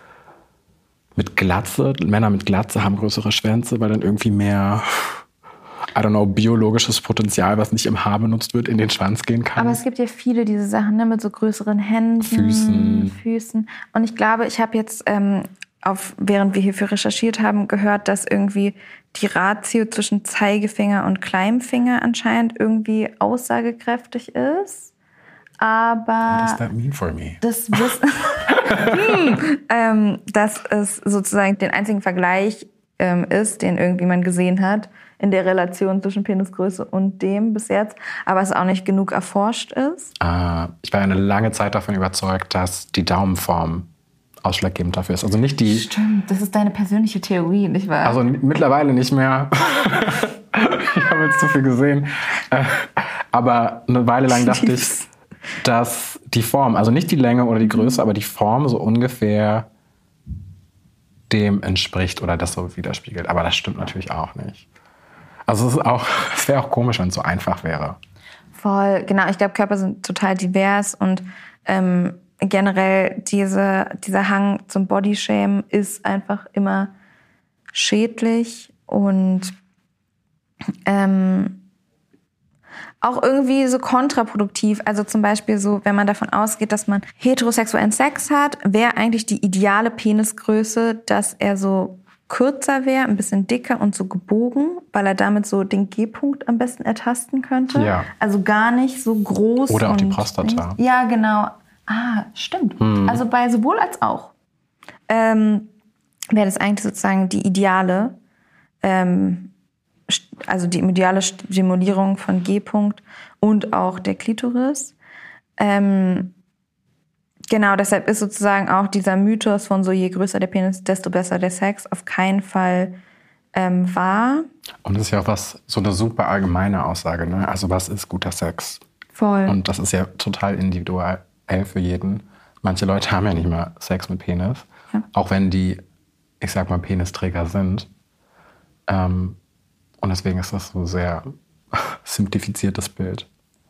mit Glatze, Männer mit Glatze haben größere Schwänze, weil dann irgendwie mehr, I don't know, biologisches Potenzial, was nicht im Haar benutzt wird, in den Schwanz gehen kann. Aber es gibt ja viele diese Sachen, ne, mit so größeren Händen, Füßen. Füßen. Und ich glaube, ich habe jetzt, ähm, auf, während wir hierfür recherchiert haben, gehört, dass irgendwie die Ratio zwischen Zeigefinger und Kleinfinger anscheinend irgendwie aussagekräftig ist. Aber What does that mean for me? Das, hm, ähm, dass es sozusagen den einzigen Vergleich ähm, ist, den irgendwie man gesehen hat in der Relation zwischen Penisgröße und dem bis jetzt, aber es auch nicht genug erforscht ist. Ah, ich war eine lange Zeit davon überzeugt, dass die Daumenform ausschlaggebend dafür ist. Also nicht die... Stimmt, das ist deine persönliche Theorie, nicht wahr? Also n- mittlerweile nicht mehr. Ich habe jetzt zu viel gesehen. Äh, aber eine Weile lang dachte ich, dass die Form, also nicht die Länge oder die Größe, aber die Form so ungefähr dem entspricht oder das so widerspiegelt. Aber das stimmt natürlich auch nicht. Also es ist auch, es wäre auch komisch, wenn es so einfach wäre. Voll, genau. Ich glaube, Körper sind total divers und ähm, generell diese, dieser Hang zum Bodyshame ist einfach immer schädlich und ähm, auch irgendwie so kontraproduktiv. Also zum Beispiel so, wenn man davon ausgeht, dass man heterosexuellen Sex hat, wäre eigentlich die ideale Penisgröße, dass er so kürzer wäre, ein bisschen dicker und so gebogen, weil er damit so den G-Punkt am besten ertasten könnte. Ja. Also gar nicht so groß. Oder auch die und Prostata. Ja, genau. Ah, stimmt. Hm. Also bei sowohl als auch. Ähm, wäre das eigentlich sozusagen die ideale, ähm, also die ideale Stimulierung von G-Punkt und auch der Klitoris. Ähm, genau, deshalb ist sozusagen auch dieser Mythos von so, je größer der Penis, desto besser der Sex, auf keinen Fall ähm, wahr. Und das ist ja auch was, so eine super allgemeine Aussage, ne? Also was ist guter Sex? Voll. Und das ist ja total individuell für jeden. Manche Leute haben ja nicht mal Sex mit Penis, ja. Auch wenn die, ich sag mal, Penisträger sind. Ähm, und deswegen ist das so ein sehr simplifiziertes Bild.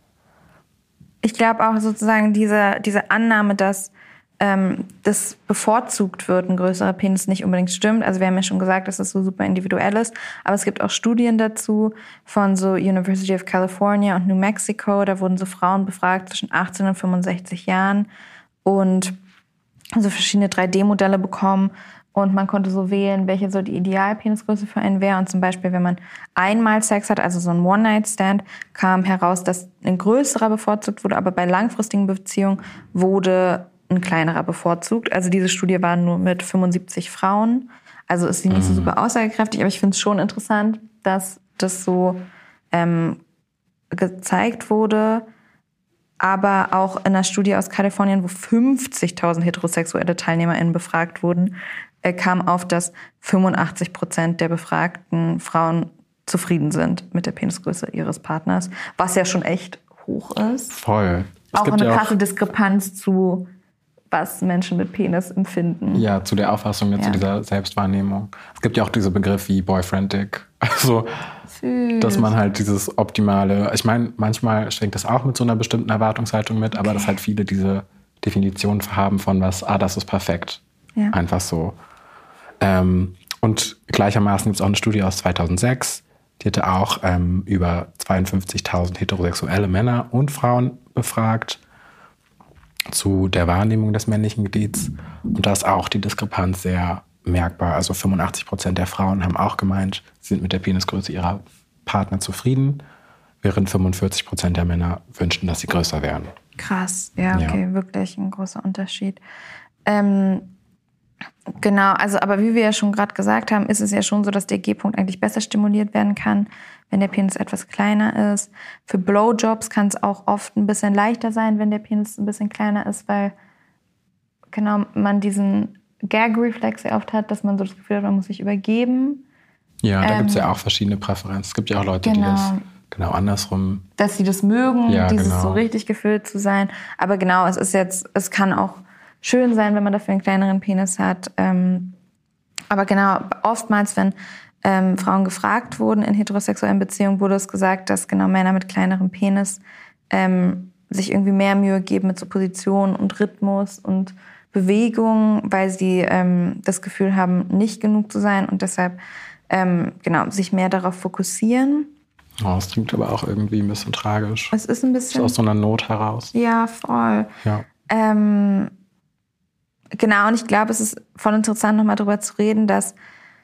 Ich glaube auch sozusagen diese, diese Annahme, dass ähm, das bevorzugt wird, ein größerer Penis, nicht unbedingt stimmt. Also wir haben ja schon gesagt, dass das so super individuell ist. Aber es gibt auch Studien dazu von so University of California und New Mexico. Da wurden so Frauen befragt zwischen achtzehn und fünfundsechzig Jahren und so verschiedene drei D Modelle bekommen. Und man konnte so wählen, welche so die Idealpenisgröße für einen wäre. Und zum Beispiel, wenn man einmal Sex hat, also so ein One-Night-Stand, kam heraus, dass ein größerer bevorzugt wurde. Aber bei langfristigen Beziehungen wurde ein kleinerer bevorzugt. Also diese Studie war nur mit fünfundsiebzig Frauen. Also ist sie nicht so super aussagekräftig. Aber ich finde es schon interessant, dass das so ähm, gezeigt wurde. Aber auch in einer Studie aus Kalifornien, wo fünfzigtausend heterosexuelle TeilnehmerInnen befragt wurden, kam auf, dass fünfundachtzig Prozent der befragten Frauen zufrieden sind mit der Penisgröße ihres Partners, was ja schon echt hoch ist. Voll. Es auch gibt eine ja krasse Diskrepanz zu was Menschen mit Penis empfinden. Ja, zu der Auffassung, ja. zu dieser Selbstwahrnehmung. Es gibt ja auch diese Begriff wie Boyfriend-Dick. Also, Süß. Dass man halt dieses optimale, ich meine, manchmal schwingt das auch mit so einer bestimmten Erwartungshaltung mit, aber okay. dass halt viele diese Definition haben von was, ah, das ist perfekt. Ja. Einfach so. Ähm, und gleichermaßen gibt es auch eine Studie aus zweitausendsechs, die hatte auch ähm, über zweiundfünfzigtausend heterosexuelle Männer und Frauen befragt zu der Wahrnehmung des männlichen Glieds. Und da ist auch die Diskrepanz sehr merkbar. Also fünfundachtzig Prozent der Frauen haben auch gemeint, sie sind mit der Penisgröße ihrer Partner zufrieden, während fünfundvierzig Prozent der Männer wünschten, dass sie größer wären. Krass, ja, okay, ja. Wirklich ein großer Unterschied. Ähm, genau, also aber wie wir ja schon gerade gesagt haben, ist es ja schon so, dass der G-Punkt eigentlich besser stimuliert werden kann, wenn der Penis etwas kleiner ist. Für Blowjobs kann es auch oft ein bisschen leichter sein, wenn der Penis ein bisschen kleiner ist, weil genau man diesen Gag-Reflex sehr oft hat, dass man so das Gefühl hat, man muss sich übergeben. Ja, da ähm, gibt es ja auch verschiedene Präferenzen. Es gibt ja auch Leute, genau. die das genau andersrum... Dass sie das mögen, ja, dieses genau. so richtig gefüllt zu sein. Aber genau, es ist jetzt, es kann auch schön sein, wenn man dafür einen kleineren Penis hat. Ähm, aber genau, oftmals, wenn ähm, Frauen gefragt wurden in heterosexuellen Beziehungen, wurde es gesagt, dass genau Männer mit kleinerem Penis ähm, sich irgendwie mehr Mühe geben mit so Position und Rhythmus und Bewegung, weil sie ähm, das Gefühl haben, nicht genug zu sein und deshalb ähm, genau sich mehr darauf fokussieren. Oh, das klingt aber auch irgendwie ein bisschen tragisch. Es ist ein bisschen... Ist aus so einer Not heraus. Ja, voll. Ja. Ähm, genau, und ich glaube, es ist voll interessant, nochmal darüber zu reden, dass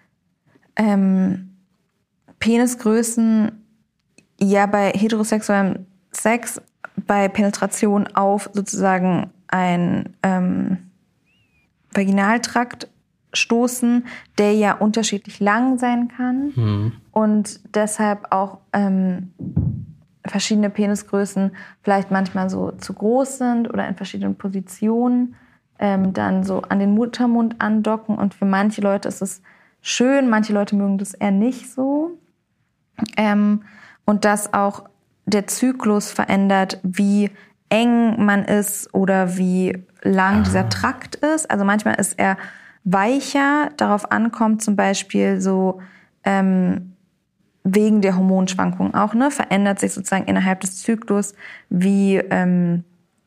ähm, Penisgrößen ja bei heterosexuellem Sex, bei Penetration auf sozusagen ein ähm, Vaginaltrakt stoßen, der ja unterschiedlich lang sein kann mhm. und deshalb auch ähm, verschiedene Penisgrößen vielleicht manchmal so zu groß sind oder in verschiedenen Positionen ähm, dann so an den Muttermund andocken und für manche Leute ist es schön, manche Leute mögen das eher nicht so ähm, und dass auch der Zyklus verändert, wie eng man ist oder wie lang ah. dieser Trakt ist. Also manchmal ist er weicher, darauf ankommt zum Beispiel so ähm, wegen der Hormonschwankungen auch, ne, verändert sich sozusagen innerhalb des Zyklus, wie ähm,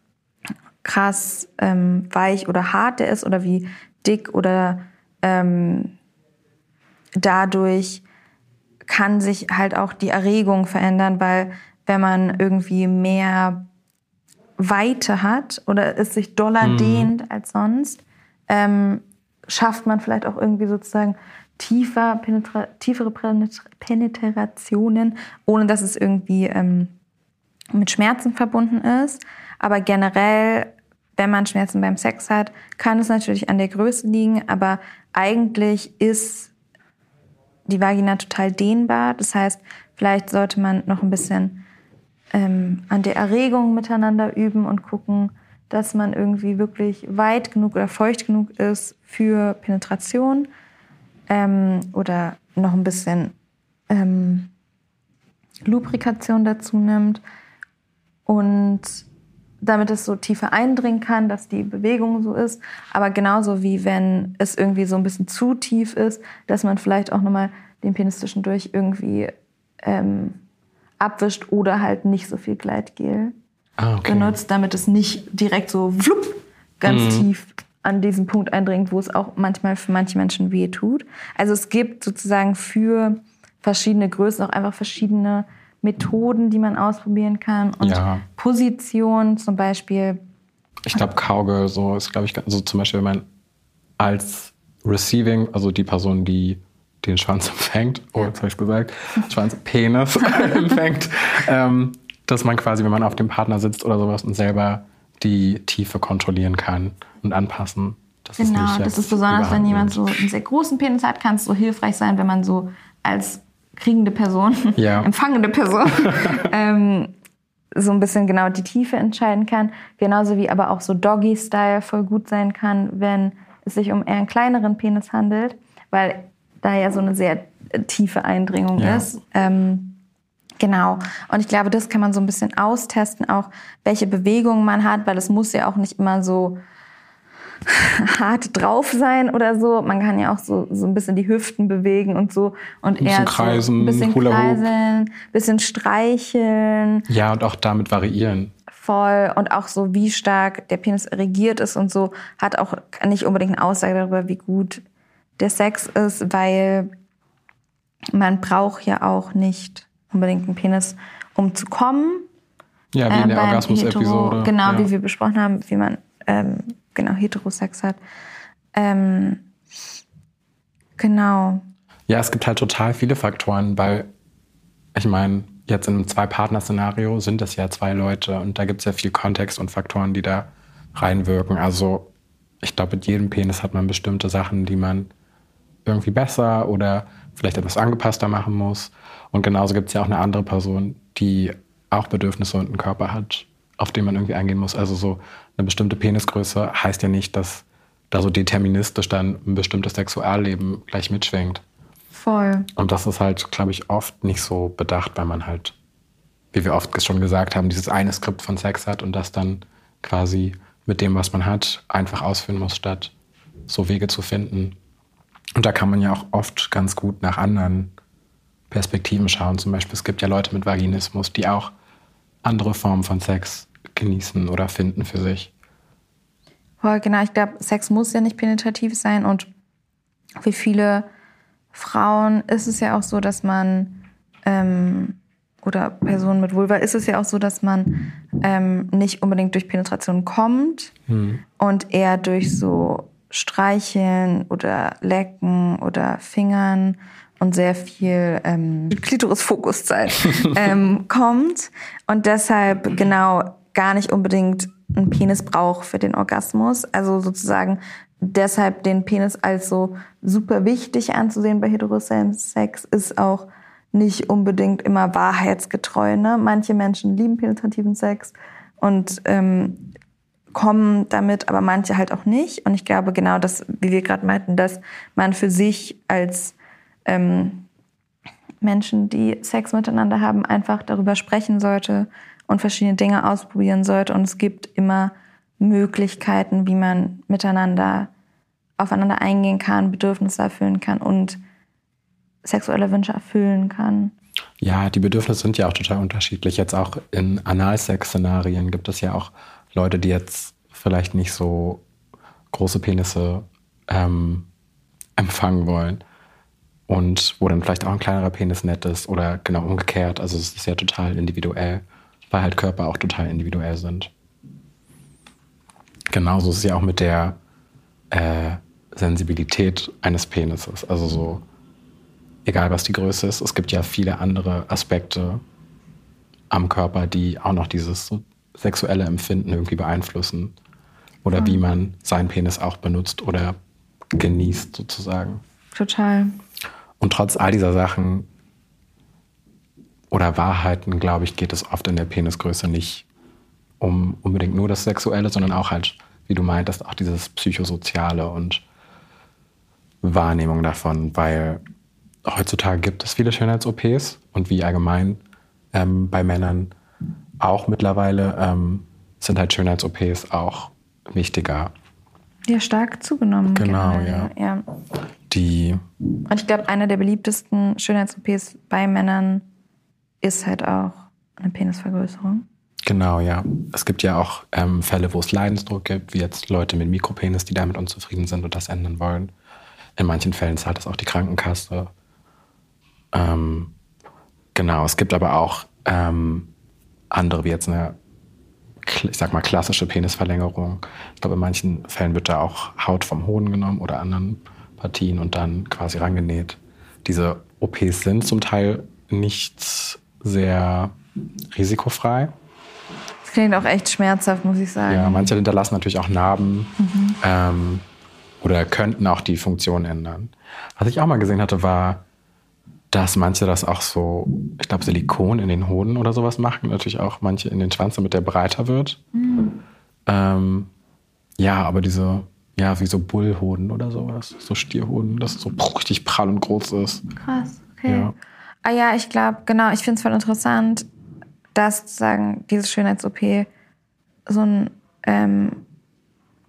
krass ähm, weich oder hart der ist oder wie dick oder ähm, dadurch kann sich halt auch die Erregung verändern, weil wenn man irgendwie mehr Weite hat oder es sich doller mhm. dehnt als sonst, ähm, schafft man vielleicht auch irgendwie sozusagen tiefer, penetra- tiefere Penetra- Penetrationen, ohne dass es irgendwie ähm, mit Schmerzen verbunden ist. Aber generell, wenn man Schmerzen beim Sex hat, kann es natürlich an der Größe liegen, aber eigentlich ist die Vagina total dehnbar. Das heißt, vielleicht sollte man noch ein bisschen ähm, an der Erregung miteinander üben und gucken, dass man irgendwie wirklich weit genug oder feucht genug ist für Penetration ähm, oder noch ein bisschen ähm, Lubrikation dazu nimmt und damit es so tiefer eindringen kann, dass die Bewegung so ist. Aber genauso wie wenn es irgendwie so ein bisschen zu tief ist, dass man vielleicht auch nochmal den Penis zwischendurch irgendwie ähm, abwischt oder halt nicht so viel Gleitgel ah, okay. benutzt, damit es nicht direkt so flupp, ganz mhm. tief an diesen Punkt eindringt, wo es auch manchmal für manche Menschen weh tut. Also es gibt sozusagen für verschiedene Größen auch einfach verschiedene Methoden, die man ausprobieren kann. Und ja. Position zum Beispiel. Ich glaube, Cowgirl so ist, glaube ich, so zum Beispiel, wenn man als Receiving, also die Person, die den Schwanz empfängt, oh, jetzt habe ich gesagt, Schwanz, Penis empfängt, ähm, dass man quasi, wenn man auf dem Partner sitzt oder sowas und selber die Tiefe kontrollieren kann und anpassen. Das genau, ist nicht das ist besonders, wenn jemand so einen sehr großen Penis hat, kann es so hilfreich sein, wenn man so als kriegende Person, ja. empfangende Person, ähm, so ein bisschen genau die Tiefe entscheiden kann. Genauso wie aber auch so Doggy-Style voll gut sein kann, wenn es sich um eher einen kleineren Penis handelt, weil da ja so eine sehr tiefe Eindringung ja. ist. Ähm, genau. Und ich glaube, das kann man so ein bisschen austesten, auch welche Bewegungen man hat, weil es muss ja auch nicht immer so hart drauf sein oder so. Man kann ja auch so, so ein bisschen die Hüften bewegen und so. Und ein bisschen eher kreisen, so ein bisschen Hula Hoop. kreisen, ein bisschen streicheln. Ja, und auch damit variieren. Voll. Und auch so, wie stark der Penis erregiert ist und so, hat auch nicht unbedingt eine Aussage darüber, wie gut der Sex ist, weil man braucht ja auch nicht unbedingt einen Penis, um zu kommen. Ja, wie in der beim Orgasmus-Episode. Hetero- Genau, ja. wie wir besprochen haben, wie man ähm, genau Heterosex hat. Ähm, genau. Ja, es gibt halt total viele Faktoren, weil ich meine, jetzt in einem Zwei-Partner-Szenario sind es ja zwei Leute und da gibt es ja viel Kontext und Faktoren, die da reinwirken. Also ich glaube, mit jedem Penis hat man bestimmte Sachen, die man irgendwie besser oder vielleicht etwas angepasster machen muss. Und genauso gibt es ja auch eine andere Person, die auch Bedürfnisse und einen Körper hat, auf den man irgendwie eingehen muss. Also so eine bestimmte Penisgröße heißt ja nicht, dass da so deterministisch dann ein bestimmtes Sexualleben gleich mitschwingt. Voll. Und das ist halt, glaube ich, oft nicht so bedacht, weil man halt, wie wir oft schon gesagt haben, dieses eine Skript von Sex hat und das dann quasi mit dem, was man hat, einfach ausführen muss, statt so Wege zu finden. Und da kann man ja auch oft ganz gut nach anderen Perspektiven schauen. Zum Beispiel, es gibt ja Leute mit Vaginismus, die auch andere Formen von Sex genießen oder finden für sich. Voll, genau. Ich glaube, Sex muss ja nicht penetrativ sein. Und für viele Frauen ist es ja auch so, dass man, ähm, oder Personen mit Vulva, ist es ja auch so, dass man ähm, nicht unbedingt durch Penetration kommt hm. und eher durch so Streicheln oder Lecken oder Fingern und sehr viel ähm, Klitorisfokuszeit ähm, kommt und deshalb genau gar nicht unbedingt einen Penis braucht für den Orgasmus. Also sozusagen deshalb den Penis als so super wichtig anzusehen bei heterosexuellem Sex ist auch nicht unbedingt immer wahrheitsgetreu. Ne? Manche Menschen lieben penetrativen Sex und ähm, kommen damit, aber manche halt auch nicht. Und ich glaube genau, dass, wie wir gerade meinten, dass man für sich als ähm, Menschen, die Sex miteinander haben, einfach darüber sprechen sollte und verschiedene Dinge ausprobieren sollte. Und es gibt immer Möglichkeiten, wie man miteinander aufeinander eingehen kann, Bedürfnisse erfüllen kann und sexuelle Wünsche erfüllen kann. Ja, die Bedürfnisse sind ja auch total unterschiedlich. Jetzt auch in Analsex-Szenarien gibt es ja auch Leute, die jetzt vielleicht nicht so große Penisse ähm, empfangen wollen und wo dann vielleicht auch ein kleinerer Penis nett ist oder genau umgekehrt. Also es ist ja total individuell, weil halt Körper auch total individuell sind. Genauso ist es ja auch mit der äh, Sensibilität eines Penises. Also so, egal was die Größe ist, es gibt ja viele andere Aspekte am Körper, die auch noch dieses so sexuelle Empfinden irgendwie beeinflussen. Oder ja. wie man seinen Penis auch benutzt oder genießt sozusagen. Total. Und trotz all dieser Sachen oder Wahrheiten, glaube ich, geht es oft in der Penisgröße nicht um unbedingt nur das Sexuelle, sondern auch halt, wie du meintest, auch dieses Psychosoziale und Wahrnehmung davon, weil heutzutage gibt es viele Schönheits-O Ps und wie allgemein ähm, bei Männern auch mittlerweile ähm, sind halt Schönheits-O Ps auch wichtiger. Ja, stark zugenommen. Genau, ja. ja. Die und ich glaube, einer der beliebtesten Schönheits-O Ps bei Männern ist halt auch eine Penisvergrößerung. Genau, ja. Es gibt ja auch ähm, Fälle, wo es Leidensdruck gibt, wie jetzt Leute mit Mikropenis, die damit unzufrieden sind und das ändern wollen. In manchen Fällen zahlt das auch die Krankenkasse. Ähm, genau, es gibt aber auch ähm, andere, wie jetzt eine, ich sag mal, klassische Penisverlängerung. Ich glaube, in manchen Fällen wird da auch Haut vom Hoden genommen oder anderen Partien und dann quasi rangenäht. Diese O Ps sind zum Teil nicht sehr risikofrei. Das klingt auch echt schmerzhaft, muss ich sagen. Ja, manche hinterlassen natürlich auch Narben mhm. ähm, oder könnten auch die Funktion ändern. Was ich auch mal gesehen hatte, war, dass manche das auch so, ich glaube, Silikon in den Hoden oder sowas machen. Natürlich auch manche in den Schwanz, damit der breiter wird. Mhm. Ähm, ja, aber diese, ja, wie so Bullhoden oder sowas, so Stierhoden, das so richtig prall und groß ist. Krass, okay. Ja. Ah ja, ich glaube, genau, ich finde es voll interessant, dass sozusagen dieses Schönheits-O P so ein ähm,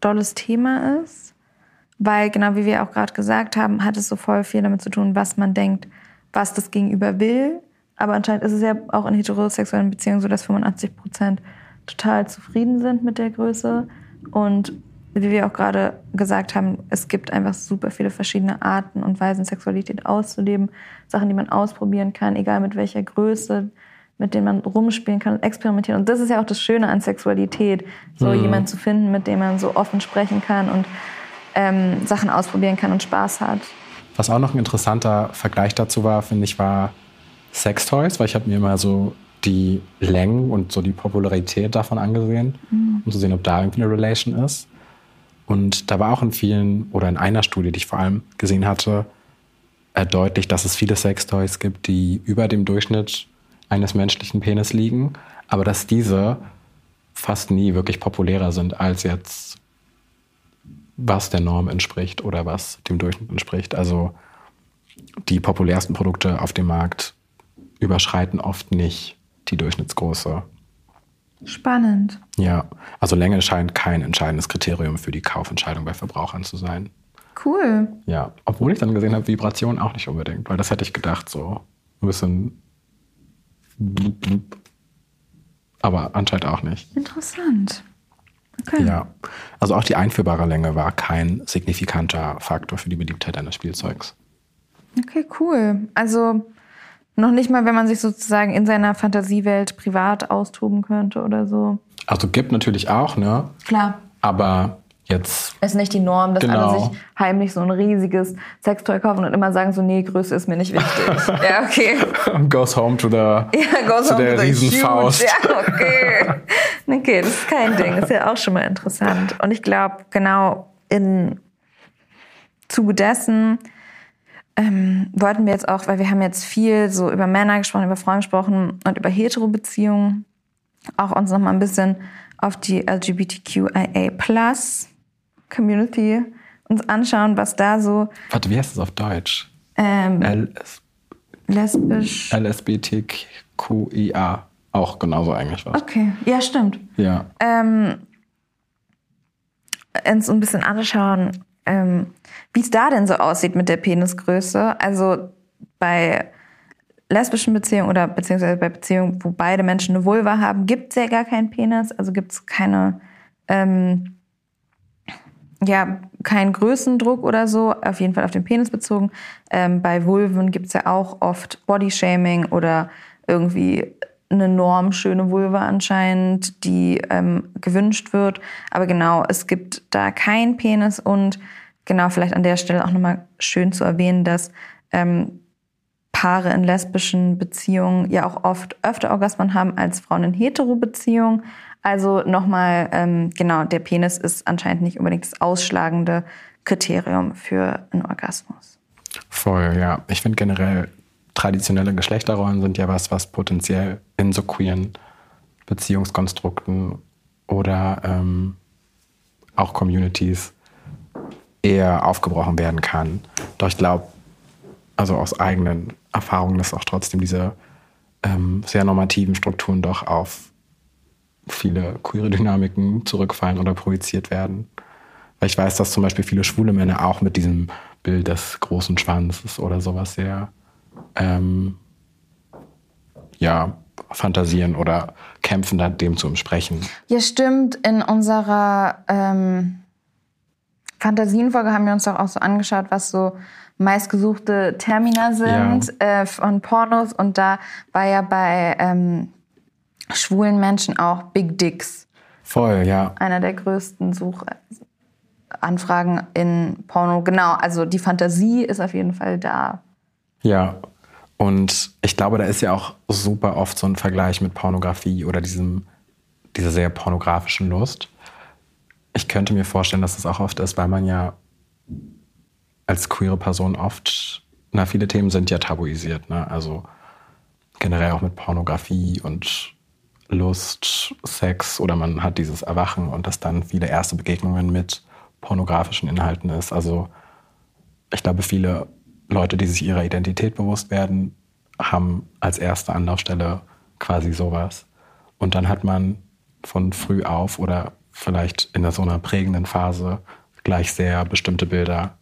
dolles Thema ist. Weil, genau wie wir auch gerade gesagt haben, hat es so voll viel damit zu tun, was man denkt, was das Gegenüber will. Aber anscheinend ist es ja auch in heterosexuellen Beziehungen so, dass fünfundachtzig Prozent total zufrieden sind mit der Größe. Und wie wir auch gerade gesagt haben, es gibt einfach super viele verschiedene Arten und Weisen, Sexualität auszuleben. Sachen, die man ausprobieren kann, egal mit welcher Größe, mit denen man rumspielen kann und experimentieren. Und das ist ja auch das Schöne an Sexualität, so mhm. jemanden zu finden, mit dem man so offen sprechen kann und ähm, Sachen ausprobieren kann und Spaß hat. Was auch noch ein interessanter Vergleich dazu war, finde ich, war Sextoys, weil ich habe mir immer so die Längen und so die Popularität davon angesehen, mhm. um zu sehen, ob da irgendwie eine Relation ist. Und da war auch in vielen, oder in einer Studie, die ich vor allem gesehen hatte, deutlich, dass es viele Sextoys gibt, die über dem Durchschnitt eines menschlichen Penis liegen, aber dass diese fast nie wirklich populärer sind als jetzt, was der Norm entspricht oder was dem Durchschnitt entspricht. Also die populärsten Produkte auf dem Markt überschreiten oft nicht die Durchschnittsgröße. Spannend. Ja, also Länge scheint kein entscheidendes Kriterium für die Kaufentscheidung bei Verbrauchern zu sein. Cool. Ja, obwohl ich dann gesehen habe, Vibration auch nicht unbedingt, weil das hätte ich gedacht, so ein bisschen blub, blub. Aber anscheinend auch nicht. Interessant. Okay. Ja, also auch die einführbare Länge war kein signifikanter Faktor für die Beliebtheit eines Spielzeugs. Okay, cool. Also noch nicht mal, wenn man sich sozusagen in seiner Fantasiewelt privat austoben könnte oder so. Also gibt natürlich auch, ne? Klar. Aber jetzt... Es ist nicht die Norm, dass genau. alle sich heimlich so ein riesiges Sextoy kaufen und immer sagen so, nee, Größe ist mir nicht wichtig. Ja, okay. Goes home to the, ja, goes zu home der to the Riesenfaust. Ja, okay. Okay, das ist kein Ding. Das ist ja auch schon mal interessant. Und ich glaube, genau im Zuge dessen ähm, wollten wir jetzt auch, weil wir haben jetzt viel so über Männer gesprochen, über Frauen gesprochen und über Hetero-Beziehungen, auch uns noch mal ein bisschen auf die L G B T Q I A Plus Community uns anschauen, was da so... Warte, wie heißt das auf Deutsch? Ähm, L lesbisch... L S B T Q I A. Auch genauso eigentlich was. Okay, ja, stimmt. Ja. Ähm, uns ein bisschen anschauen, ähm, wie es da denn so aussieht mit der Penisgröße. Also bei lesbischen Beziehungen oder beziehungsweise bei Beziehungen, wo beide Menschen eine Vulva haben, gibt es ja gar keinen Penis. Also gibt es keine, ähm, ja, keinen Größendruck oder so. Auf jeden Fall auf den Penis bezogen. Ähm, bei Vulven gibt es ja auch oft Bodyshaming oder irgendwie eine normschöne Vulva anscheinend, die ähm, gewünscht wird. Aber genau, es gibt da keinen Penis und genau, vielleicht an der Stelle auch nochmal schön zu erwähnen, dass ähm, Paare in lesbischen Beziehungen ja auch oft öfter Orgasmen haben als Frauen in Hetero-Beziehungen. Also nochmal, ähm, genau, der Penis ist anscheinend nicht unbedingt das ausschlagende Kriterium für einen Orgasmus. Voll, ja. Ich finde generell, traditionelle Geschlechterrollen sind ja was, was potenziell in so queeren Beziehungskonstrukten oder ähm, auch Communities eher aufgebrochen werden kann. Doch ich glaube, also aus eigenen Erfahrungen, dass auch trotzdem diese ähm, sehr normativen Strukturen doch auf viele queere Dynamiken zurückfallen oder projiziert werden. Weil ich weiß, dass zum Beispiel viele schwule Männer auch mit diesem Bild des großen Schwanzes oder sowas sehr ähm, ja, fantasieren oder kämpfen, da dem zu entsprechen. Ja, stimmt. In unserer ähm, Fantasienfolge haben wir uns doch auch so angeschaut, was so meistgesuchte Termina sind ja. äh, von Pornos. Und da war ja bei ähm, schwulen Menschen auch Big Dicks. Voll, ja. Einer der größten Suchanfragen in Porno. Genau, also die Fantasie ist auf jeden Fall da. Ja, und ich glaube, da ist ja auch super oft so ein Vergleich mit Pornografie oder diesem, dieser sehr pornografischen Lust. Ich könnte mir vorstellen, dass das auch oft ist, weil man ja als queere Person oft, na, viele Themen sind ja tabuisiert, ne? Also generell auch mit Pornografie und Lust, Sex oder man hat dieses Erwachen und das dann viele erste Begegnungen mit pornografischen Inhalten ist. Also ich glaube, viele Leute, die sich ihrer Identität bewusst werden, haben als erste Anlaufstelle quasi sowas. Und dann hat man von früh auf oder vielleicht in so einer prägenden Phase gleich sehr bestimmte Bilder,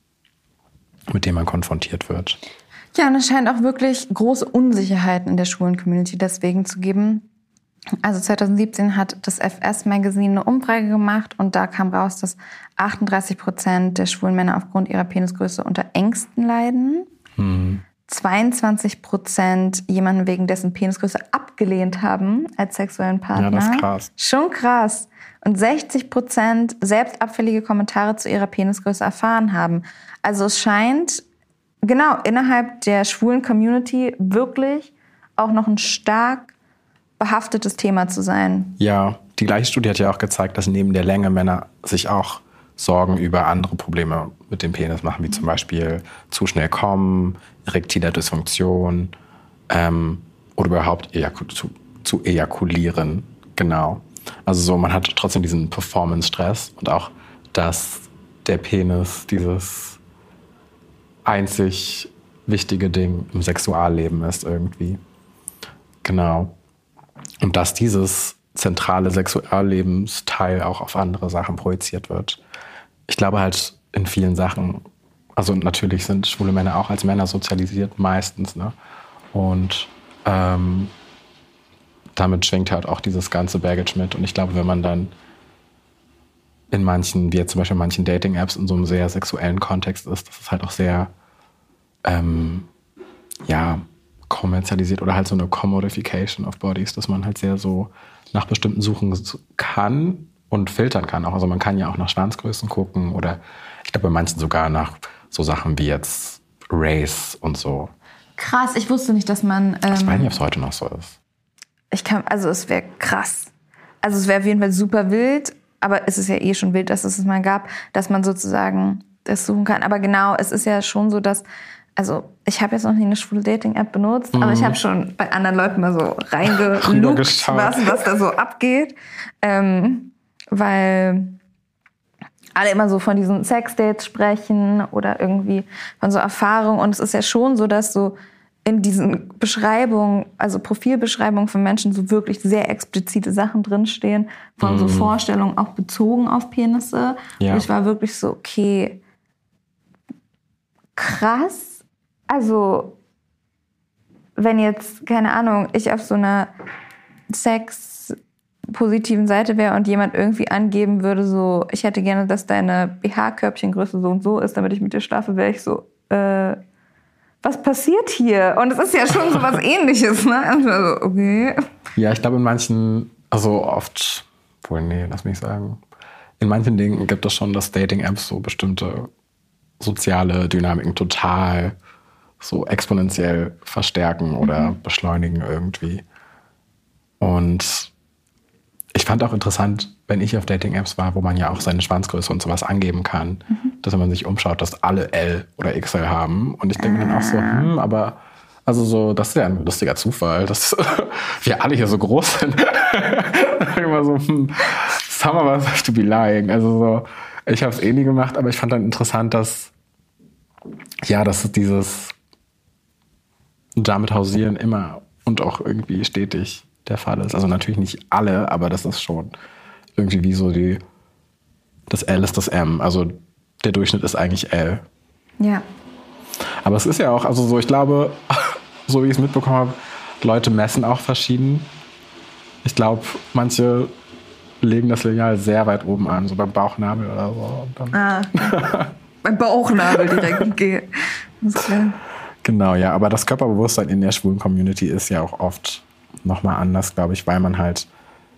mit denen man konfrontiert wird. Ja, und es scheint auch wirklich große Unsicherheiten in der schwulen Community deswegen zu geben. Also zwanzig siebzehn hat das F S-Magazin eine Umfrage gemacht und da kam raus, dass achtunddreißig Prozent der schwulen Männer aufgrund ihrer Penisgröße unter Ängsten leiden. Hm. zweiundzwanzig Prozent jemanden wegen dessen Penisgröße abgelehnt haben als sexuellen Partner. Ja, das ist krass. Schon krass. Und sechzig Prozent selbst abfällige Kommentare zu ihrer Penisgröße erfahren haben. Also es scheint, genau, innerhalb der schwulen Community wirklich auch noch ein stark behaftetes Thema zu sein. Ja, die gleiche Studie hat ja auch gezeigt, dass neben der Länge Männer sich auch Sorgen über andere Probleme mit dem Penis machen, wie zum Beispiel zu schnell kommen, erektile Dysfunktion ähm, oder überhaupt ejaku- zu, zu ejakulieren. Genau. Also so, man hat trotzdem diesen Performance-Stress und auch, dass der Penis dieses einzig wichtige Ding im Sexualleben ist irgendwie. Genau. Und dass dieses zentrale Sexuallebensteil auch auf andere Sachen projiziert wird. Ich glaube halt in vielen Sachen, also natürlich sind schwule Männer auch als Männer sozialisiert, meistens, ne? Und ähm, damit schwingt halt auch dieses ganze Baggage mit. Und ich glaube, wenn man dann in manchen, wie jetzt zum Beispiel in manchen Dating-Apps in so einem sehr sexuellen Kontext ist, das ist halt auch sehr, ähm, ja, kommerzialisiert oder halt so eine Commodification of Bodies, dass man halt sehr so nach bestimmten suchen kann und filtern kann auch. Also man kann ja auch nach Schwanzgrößen gucken oder ich glaube bei manchen sogar nach so Sachen wie jetzt Race und so. Krass, ich wusste nicht, dass man... Ähm, ich weiß nicht, ob es heute noch so ist. Ich kann, also es wäre krass. Also es wäre auf jeden Fall super wild, aber es ist ja eh schon wild, dass es es mal gab, dass man sozusagen das suchen kann. Aber genau, es ist ja schon so, dass also ich habe jetzt noch nie eine schwule Dating-App benutzt, mhm. aber ich habe schon bei anderen Leuten mal so reingelugt, was, was da so abgeht. Ähm, weil alle immer so von diesen Sexdates sprechen oder irgendwie von so Erfahrungen. Und es ist ja schon so, dass so in diesen Beschreibungen, also Profilbeschreibungen von Menschen so wirklich sehr explizite Sachen drinstehen, von mhm. so Vorstellungen auch bezogen auf Penisse. Ja. Und ich war wirklich so, okay, krass. Also, wenn jetzt, keine Ahnung, ich auf so einer sexpositiven Seite wäre und jemand irgendwie angeben würde, so, ich hätte gerne, dass deine B H-Körbchengröße so und so ist, damit ich mit dir schlafe, wäre ich so, äh, was passiert hier? Und es ist ja schon so was Ähnliches, ne? Also, okay. Ja, ich glaube in manchen, also oft, wohl, nee, lass mich sagen, in manchen Dingen gibt es schon, dass Dating-Apps so bestimmte soziale Dynamiken total so exponentiell verstärken oder mhm. beschleunigen irgendwie. Und ich fand auch interessant, wenn ich auf Dating-Apps war, wo man ja auch seine Schwanzgröße und sowas angeben kann, mhm. dass wenn man sich umschaut, dass alle L oder X L haben. Und ich denke ah. dann auch so, hm, aber also so, das ist ja ein lustiger Zufall, dass wir alle hier so groß sind. Immer so, hm, summer was have to be lying. Also so, ich habe es eh nie gemacht, aber ich fand dann interessant, dass ja, dass dieses damit hausieren immer und auch irgendwie stetig der Fall ist. Also natürlich nicht alle, aber das ist schon irgendwie wie so die, das L ist das M. Also der Durchschnitt ist eigentlich L. Ja. Aber es ist ja auch, also so, ich glaube, so wie ich es mitbekommen habe, Leute messen auch verschieden. Ich glaube, manche legen das Lineal sehr weit oben an, so beim Bauchnabel oder so. Und dann ah, beim Bauchnabel direkt. Okay. Das ist klar. Genau, ja, aber das Körperbewusstsein in der schwulen Community ist ja auch oft nochmal anders, glaube ich, weil man halt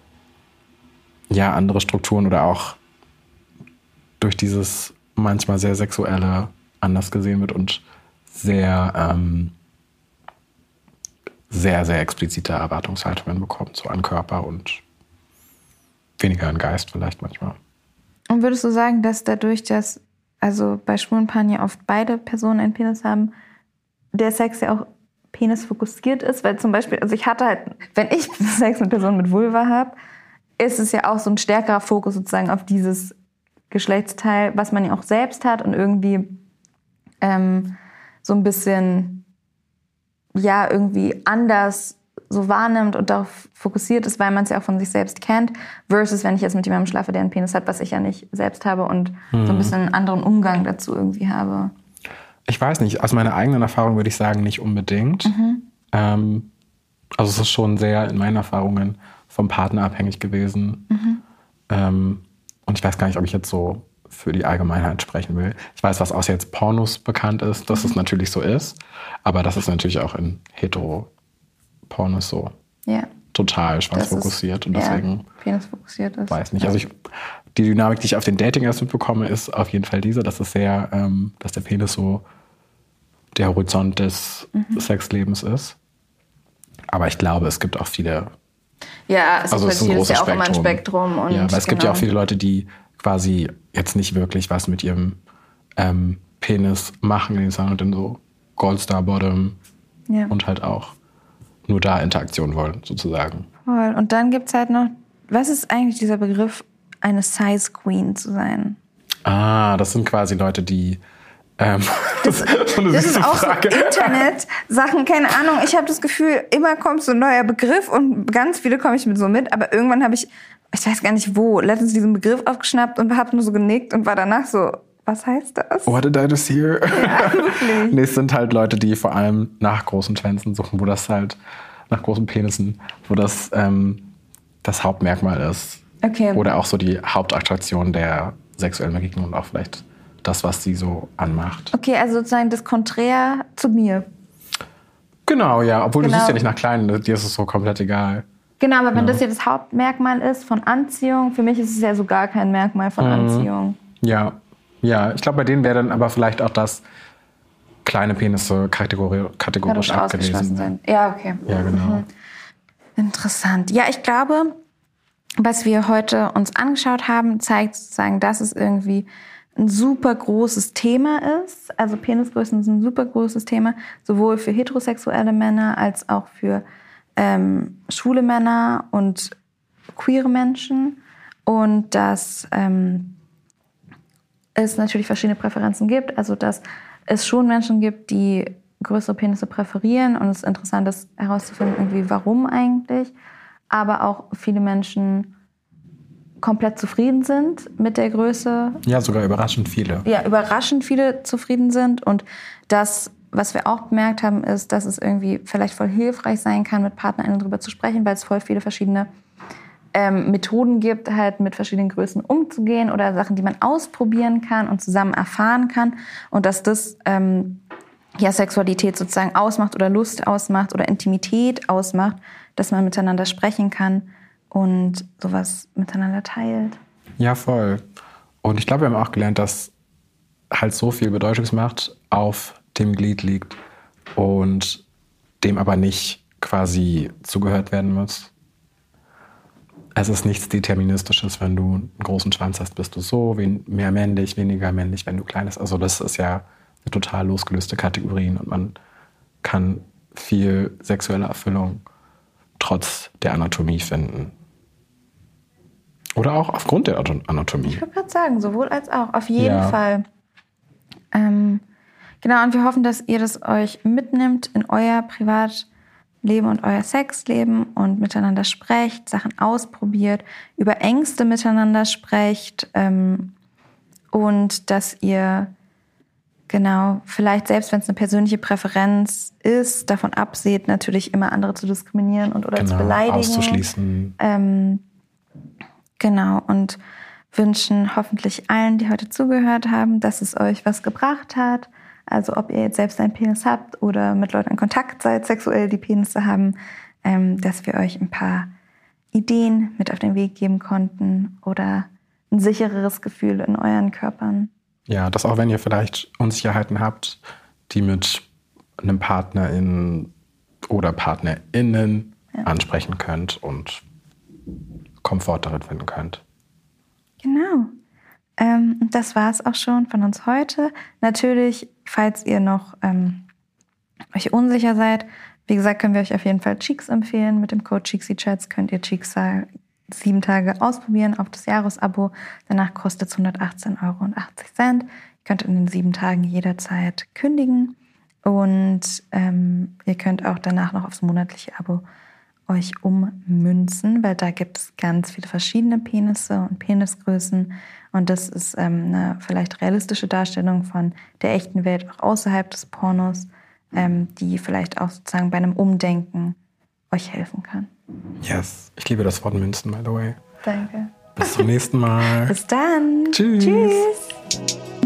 ja andere Strukturen oder auch durch dieses manchmal sehr sexuelle anders gesehen wird und sehr, ähm, sehr, sehr explizite Erwartungshaltungen bekommt, so an Körper und weniger an Geist vielleicht manchmal. Und würdest du sagen, dass dadurch, dass also bei schwulen Paaren ja oft beide Personen einen Penis haben, der Sex ja auch penisfokussiert ist? Weil zum Beispiel, also ich hatte halt, wenn ich Sex mit Personen mit Vulva habe, ist es ja auch so ein stärkerer Fokus sozusagen auf dieses Geschlechtsteil, was man ja auch selbst hat und irgendwie ähm, so ein bisschen, ja, irgendwie anders so wahrnimmt und darauf fokussiert ist, weil man es ja auch von sich selbst kennt, versus wenn ich jetzt mit jemandem schlafe, der einen Penis hat, was ich ja nicht selbst habe und mhm. so ein bisschen einen anderen Umgang dazu irgendwie habe. Ich weiß nicht, aus meiner eigenen Erfahrung würde ich sagen, nicht unbedingt. Mhm. Ähm, also es ist schon sehr in meinen Erfahrungen vom Partner abhängig gewesen. Mhm. Ähm, und ich weiß gar nicht, ob ich jetzt so für die Allgemeinheit sprechen will. Ich weiß, was aus jetzt Pornos bekannt ist, dass mhm. es natürlich so ist. Aber das ist natürlich auch in Hetero-Pornos so ja. total schwanzfokussiert. Und deswegen penisfokussiert ist. Weiß nicht. Also ich, die Dynamik, die ich auf den Dating-Apps mitbekomme, ist auf jeden Fall diese, dass es sehr, ähm, dass der Penis so der Horizont des mhm. Sexlebens ist. Aber ich glaube, es gibt auch viele. Ja, es also ist, es ist ein großes ja auch Spektrum. immer ein Spektrum. Und ja, aber es genau. gibt ja auch viele Leute, die quasi jetzt nicht wirklich was mit ihrem ähm, Penis machen, die sagen dann so Goldstar Bottom ja. und halt auch nur da Interaktion wollen, sozusagen. Voll. Und dann gibt es halt noch, was ist eigentlich dieser Begriff, eine Size Queen zu sein? Ah, das sind quasi Leute, die Ähm, das, so eine das ist auch Frage. So Internet-Sachen, keine Ahnung. Ich habe das Gefühl, immer kommt so ein neuer Begriff und ganz viele komme ich mit so mit. Aber irgendwann habe ich, ich weiß gar nicht wo, letztens diesen Begriff aufgeschnappt und habe nur so genickt und war danach so, was heißt das? What did I just hear? Ja, wirklich. Nee, es sind halt Leute, die vor allem nach großen Schwänzen suchen, wo das halt, nach großen Penissen, wo das ähm, das Hauptmerkmal ist. Okay. Oder auch so die Hauptattraktion der sexuellen Begegnung und auch vielleicht das, was sie so anmacht. Okay, also sozusagen das Konträr zu mir. Genau, ja. Obwohl genau. du siehst ja nicht nach Kleinen, dir ist es so komplett egal. Genau, aber wenn ja. das ja das Hauptmerkmal ist von Anziehung, für mich ist es ja so gar kein Merkmal von mhm. Anziehung. Ja, ja. Ich glaube, bei denen wäre dann aber vielleicht auch das kleine Penisse kategori- kategorisch abgelesen. Sein. Ja, okay. Ja, genau. Mhm. Interessant. Ja, ich glaube, was wir heute uns angeschaut haben, zeigt sozusagen, dass es irgendwie ein super großes Thema ist. Also Penisgrößen sind ein super großes Thema, sowohl für heterosexuelle Männer als auch für ähm, schwule Männer und queere Menschen. Und dass ähm, es natürlich verschiedene Präferenzen gibt. Also dass es schon Menschen gibt, die größere Penisse präferieren. Und es ist interessant, das herauszufinden, irgendwie warum eigentlich. Aber auch viele Menschen komplett zufrieden sind mit der Größe. Ja, sogar überraschend viele. Ja, überraschend viele zufrieden sind. Und das, was wir auch bemerkt haben, ist, dass es irgendwie vielleicht voll hilfreich sein kann, mit PartnerInnen darüber zu sprechen, weil es voll viele verschiedene ähm, Methoden gibt, halt mit verschiedenen Größen umzugehen oder Sachen, die man ausprobieren kann und zusammen erfahren kann. Und dass das ähm, ja Sexualität sozusagen ausmacht oder Lust ausmacht oder Intimität ausmacht, dass man miteinander sprechen kann und sowas miteinander teilt. Ja, voll. Und ich glaube, wir haben auch gelernt, dass halt so viel Bedeutungsmacht auf dem Glied liegt und dem aber nicht quasi zugehört werden muss. Es ist nichts Deterministisches, wenn du einen großen Schwanz hast, bist du so, mehr männlich, weniger männlich, wenn du klein bist. Also das ist ja eine total losgelöste Kategorie und man kann viel sexuelle Erfüllung trotz der Anatomie finden. Oder auch aufgrund der Anatomie. Ich würde gerade sagen, sowohl als auch. Auf jeden ja. Fall. Ähm, genau, und wir hoffen, dass ihr das euch mitnimmt in euer Privatleben und euer Sexleben und miteinander sprecht, Sachen ausprobiert, über Ängste miteinander sprecht ähm, und dass ihr genau, vielleicht selbst wenn es eine persönliche Präferenz ist, davon abseht, natürlich immer andere zu diskriminieren und oder genau, zu beleidigen. Auszuschließen. Ähm, genau, und wünschen hoffentlich allen, die heute zugehört haben, dass es euch was gebracht hat. Also ob ihr jetzt selbst einen Penis habt oder mit Leuten in Kontakt seid, sexuell die Penisse haben, ähm, dass wir euch ein paar Ideen mit auf den Weg geben konnten oder ein sichereres Gefühl in euren Körpern. Ja, dass auch wenn ihr vielleicht Unsicherheiten habt, die mit einem Partnerin oder PartnerInnen ja. ansprechen könnt und Komfort darin finden könnt. Genau. Ähm, das war es auch schon von uns heute. Natürlich, falls ihr noch ähm, euch unsicher seid, wie gesagt, können wir euch auf jeden Fall Cheeks empfehlen. Mit dem Code CheeksyChats könnt ihr Cheeks sieben Tage ausprobieren auf das Jahresabo. Danach kostet es hundertachtzehn Euro und achtzig Cent. Ihr könnt in den sieben Tagen jederzeit kündigen. Und ähm, ihr könnt auch danach noch aufs monatliche Abo euch ummünzen, weil da gibt es ganz viele verschiedene Penisse und Penisgrößen. Und das ist ähm, eine vielleicht realistische Darstellung von der echten Welt, auch außerhalb des Pornos, ähm, die vielleicht auch sozusagen bei einem Umdenken euch helfen kann. Yes, ich liebe das Wort Münzen, by the way. Danke. Bis zum nächsten Mal. Bis dann. Tschüss. Tschüss.